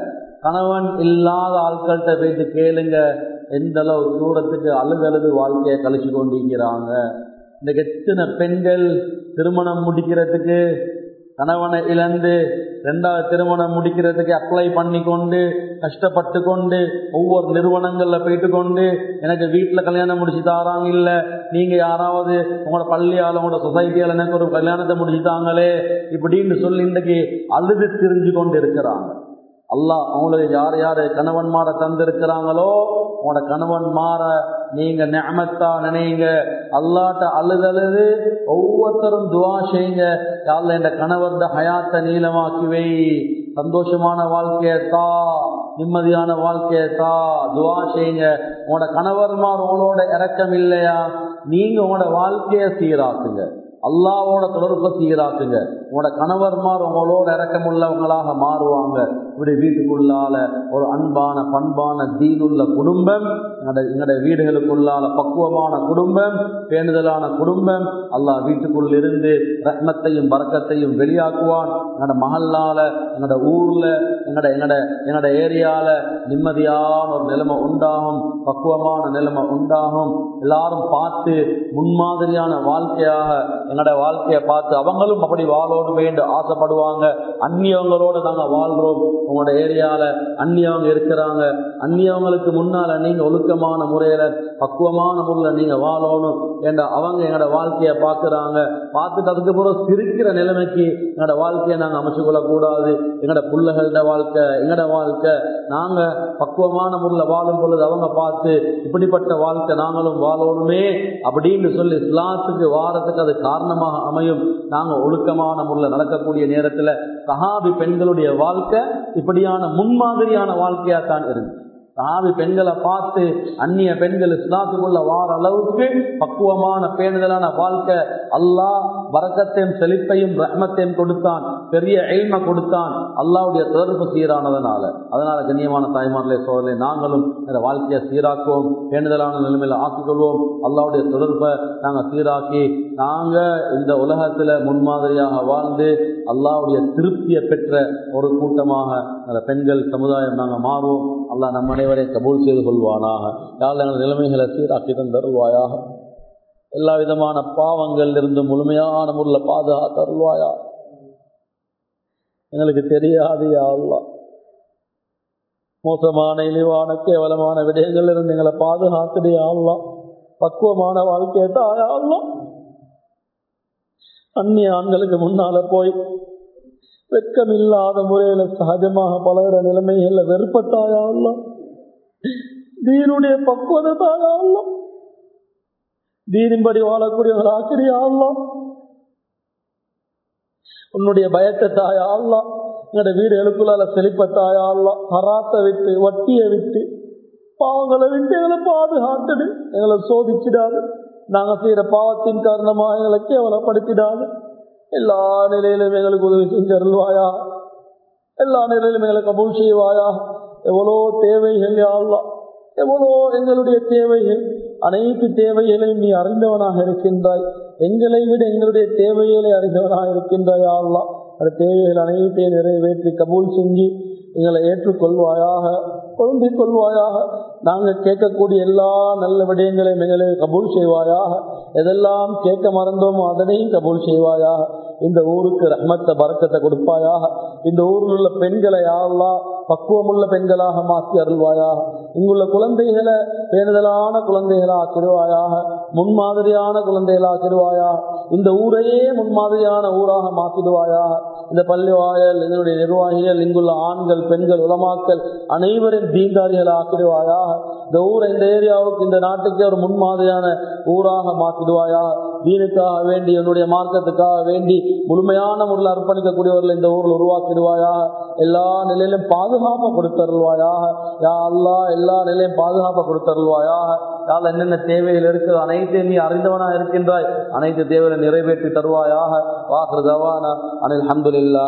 கணவன் இல்லாத ஆட்கள்கிட்ட போயிட்டு கேளுங்க, எந்த அளவு தூரத்துக்கு அழுதழுது வாழ்க்கையை கழிச்சு கொண்டிருக்கிறாங்க. இந்த எத்தனை பெண்கள் திருமணம் முடிக்கிறதுக்கு கணவனை இழந்து ரெண்டாவது திருமணம் முடிக்கிறதுக்கு அப்ளை பண்ணி கொண்டு கஷ்டப்பட்டு கொண்டு ஒவ்வொரு நிறுவனங்களில் போயிட்டு கொண்டு எனக்கு வீட்டில் கல்யாணம் முடிச்சு தாராங்க, இல்லை நீங்கள் யாராவது உங்களோட பள்ளியால் உங்களோட சொசைட்டியால் எனக்கு ஒரு கல்யாணத்தை முடிச்சுட்டாங்களே இப்படின்னு சொல்லி இன்றைக்கு அழுது திரிஞ்சு கொண்டு இருக்கிறாங்க. அல்லாஹ் அவங்களுக்கு யார் யார் கணவன்மாரை தந்திருக்கிறாங்களோ உங்களோட கணவன்மார நீங்க நிஅமத்தா நினைங்க. அல்லாஹ்ட்ட அழுதழுது ஒவ்வொருத்தரும் துஆ செய்யுங்க, யா அல்லாஹ் இந்த கணவர்த ஹயாத்தை நீளமாக்கி வை, சந்தோஷமான வாழ்க்கையை தா, நிம்மதியான வாழ்க்கையை தா, துஆ செய்யுங்க. உங்களோட கணவன்மார் உங்களோட இரக்கம் இல்லையா, நீங்க உங்களோட வாழ்க்கையை சீராக்குங்க, அல்லாஹ்வோட தொடர்பை சீராக்குங்க. உங்களோட கணவர்மார் உங்களோட இரக்கமுள்ளவங்களாக மாறுவாங்க. இப்படி வீட்டுக்குள்ளால ஒரு அன்பான பண்பான தீனுள்ள குடும்பம், எங்களோட வீடுகளுக்குள்ளால பக்குவமான குடும்பம், பேணுதலான குடும்பம், அல்லாஹ் வீட்டுக்குள் இருந்து ரஹ்மத்தையும் பரக்கத்தையும் வெளியாக்குவான். எங்களோட மஹல்லால எங்களோட ஊர்ல எங்களோட எங்களோட எங்களோட ஏரியால நிம்மதியான ஒரு நிலைமை உண்டாகும், பக்குவமான நிலைமை உண்டாகும். எல்லாரும் பார்த்து முன்மாதிரியான வாழ்க்கையாக எங்களோட வாழ்க்கையை பார்த்து அவங்களும் அப்படி வாழோடு வேண்டும் ஆசைப்படுவாங்க. அந்நியவங்களோடு நாங்கள் வாழ்றோம், உங்களோட ஏரியால அந்நியவங்க இருக்கிறாங்க, அந்நியவங்களுக்கு முன்னால நீங்க ஒழுக்கமான முறையில பக்குவமான முறையில் நீங்க வாழணும் என்ற அவங்க எங்களோட வாழ்க்கையை பார்க்குறாங்க. பார்த்துட்டு அதுக்கு பிறகு சிரிக்கிற நிலைமைக்கு எங்களோட வாழ்க்கையை நாங்கள் அமைச்சு கொள்ளக்கூடாது. எங்களோட பிள்ளைகளோட வாழ்க்கை எங்களோட வாழ்க்கை நாங்க பக்குவமான முறையில் வாழும் பொழுது அவங்க பார்த்து இப்படிப்பட்ட வாழ்க்கை நாங்களும் வாழணுமே அப்படின்னு சொல்லி இஸ்லாத்துக்கு வாரத்துக்கு அது காரணமாக அமையும். நாங்கள் ஒழுக்கமான முறையில் நடக்கக்கூடிய நேரத்தில் சஹாபி பெண்களுடைய வாழ்க்கை இப்படியான முன்மாதிரியான வாழ்க்கையா தான் இருந்துச்சு. சஹாபி பெண்களை பார்த்து அந்நிய பெண்கள் இஸ்லாத்துக்குள்ள வார அளவுக்கு பக்குவமான பேணுதலான வாழ்க்கை அல்லாஹ் பரக்கத்தையும் செழிப்பையும் ரஹ்மத்தையும் கொடுத்தான், பெரிய இல்ம கொடுத்தான், அல்லாஹ்வுடைய தொடர்பு சீரானதனால. அதனால கண்ணியமான தாய்மார்களே சோதரே, நாங்களும் இந்த வாழ்க்கையை சீராக்குவோம், பேணுதலான நிலைமையில ஆக்கிக்கொள்வோம். அல்லாஹ்வுடைய தொடர்பை நாங்கள் சீராக்கி நாங்கள் இந்த உலகத்தில் முன்மாதிரியாக வாழ்ந்து அல்லாஹ்வுடைய திருப்தியை பெற்ற ஒரு கூட்டமாக அந்த பெண்கள் சமுதாயம் நாங்கள் மாறுவோம். அல்லாஹ் நம்ம அனைவரை கபூல் செய்து கொள்வானாக. யாழ் எங்கள் நிலைமைகளை சீராக்கி தருவாயாக. எல்லா விதமான பாவங்கள் இருந்து முழுமையான முறையில் பாதுகாத்து தருவாயா. எங்களுக்கு தெரியாது யா அல்லாஹ், மோசமான இழிவான கேவலமான விடயங்கள் இருந்து எங்களை பாதுகாத்துடு யா அல்லாஹ். பக்குவமான வாழ்க்கையை தாயா அல்லாஹ். அந்நிய ஆண்களுக்கு முன்னால போய் வெட்கமில்லாத முறையில சகஜமாக பழகிற நிலைமைகள்ல வெறுப்பத்தாயா அல்ல, தீனுடைய பக்குவதாயா அல்ல, தீனின்படி வாழக்கூடியவர்கள் ஆக்கிரியா அல்ல, உன்னுடைய பயத்தை தாயா அல்ல, எங்களோட வீடு எழுப்புலால செழிப்பத்தாயா அல்ல, ஹராத்தை விட்டு வட்டியை விட்டு பாவங்களை விட்டு எங்களை பாதுகாத்துடு, எங்களை சோதிச்சிடாது, நாங்க செய்யற பாவத்தின் காரணமாக எங்களை கேவலப்படுத்திடாது, எல்லா நிலையிலும் எங்களுக்கு உதவி செஞ்சருள்வாயா, எல்லா நிலையிலும் எங்களை கபூல் செய்வாயா. எவ்வளோ தேவைகள் யா அல்லாஹ், எவ்வளோ எங்களுடைய தேவைகள், அனைத்து தேவைகளையும் நீ அறிந்தவனாக இருக்கின்றாய், எங்களை விட எங்களுடைய தேவைகளை அறிந்தவனாக இருக்கின்றாய் யா அல்லாஹ். அந்த தேவைகள் அனைத்தையும் நிறைவேற்றி கபூல் செஞ்சு எங்களை ஏற்றுக்கொள்வாயாக, பொருந்திக் கொள்வாயாக. நாங்கள் கேட்கக்கூடிய எல்லா நல்ல விடயங்களையும் எங்களை கபூல் செய்வாயாக. எதெல்லாம் கேட்க மறந்தோமோ அதனையும் கபூல் செய்வாயாக. இந்த ஊருக்கு ரஹ்மத்தை பரக்கத்தை கொடுப்பாயாக. இந்த ஊரில் உள்ள பெண்களை யா அல்லாஹ் பக்குவமுள்ள பெண்களாக மாற்றி அருள்வாயாக. இங்குள்ள குழந்தைகளை பேணுதலான குழந்தைகளாக ஆக்கிடுவாயாக, முன்மாதிரியான குழந்தைகளாக ஆக்கிடுவாயாக. இந்த ஊரையே முன்மாதிரியான ஊராக மாற்றிடுவாயாக. இந்த பள்ளி வாயல் இதனுடைய நிர்வாகிகள், இங்குள்ள ஆண்கள் பெண்கள் உலமாக்கள் அனைவரும் தீன்தாரிகளை ஆக்கிடுவாயாக. இந்த ஊரை இந்த ஏரியாவுக்கு இந்த நாட்டுக்கே ஒரு முன்மாதிரியான ஊராக மாற்றிடுவாயா. தீனுக்காக வேண்டி என்னுடைய மார்க்கத்துக்காக வேண்டி முழுமையான முறையில் அர்ப்பணிக்கக்கூடியவர்கள் இந்த ஊரில் உருவாக்கிடுவாயா. எல்லா நிலையிலும் பாதுகாப்பை கொடுத்தருள்வாயாக யா அல்லாஹ், எல்லா நிலையும் பாதுகாப்பை கொடுத்தருள்வாயாக. யாழ் என்னென்ன தேவைகள் இருக்குது அனைத்தையும் நீ அறிந்தவனாக இருக்கின்றாய், அனைத்து தேவைகளை நிறைவேற்றி தருவாயாக. வாஹிரு தவானா அனில் ஹம்துலில்லாஹ்.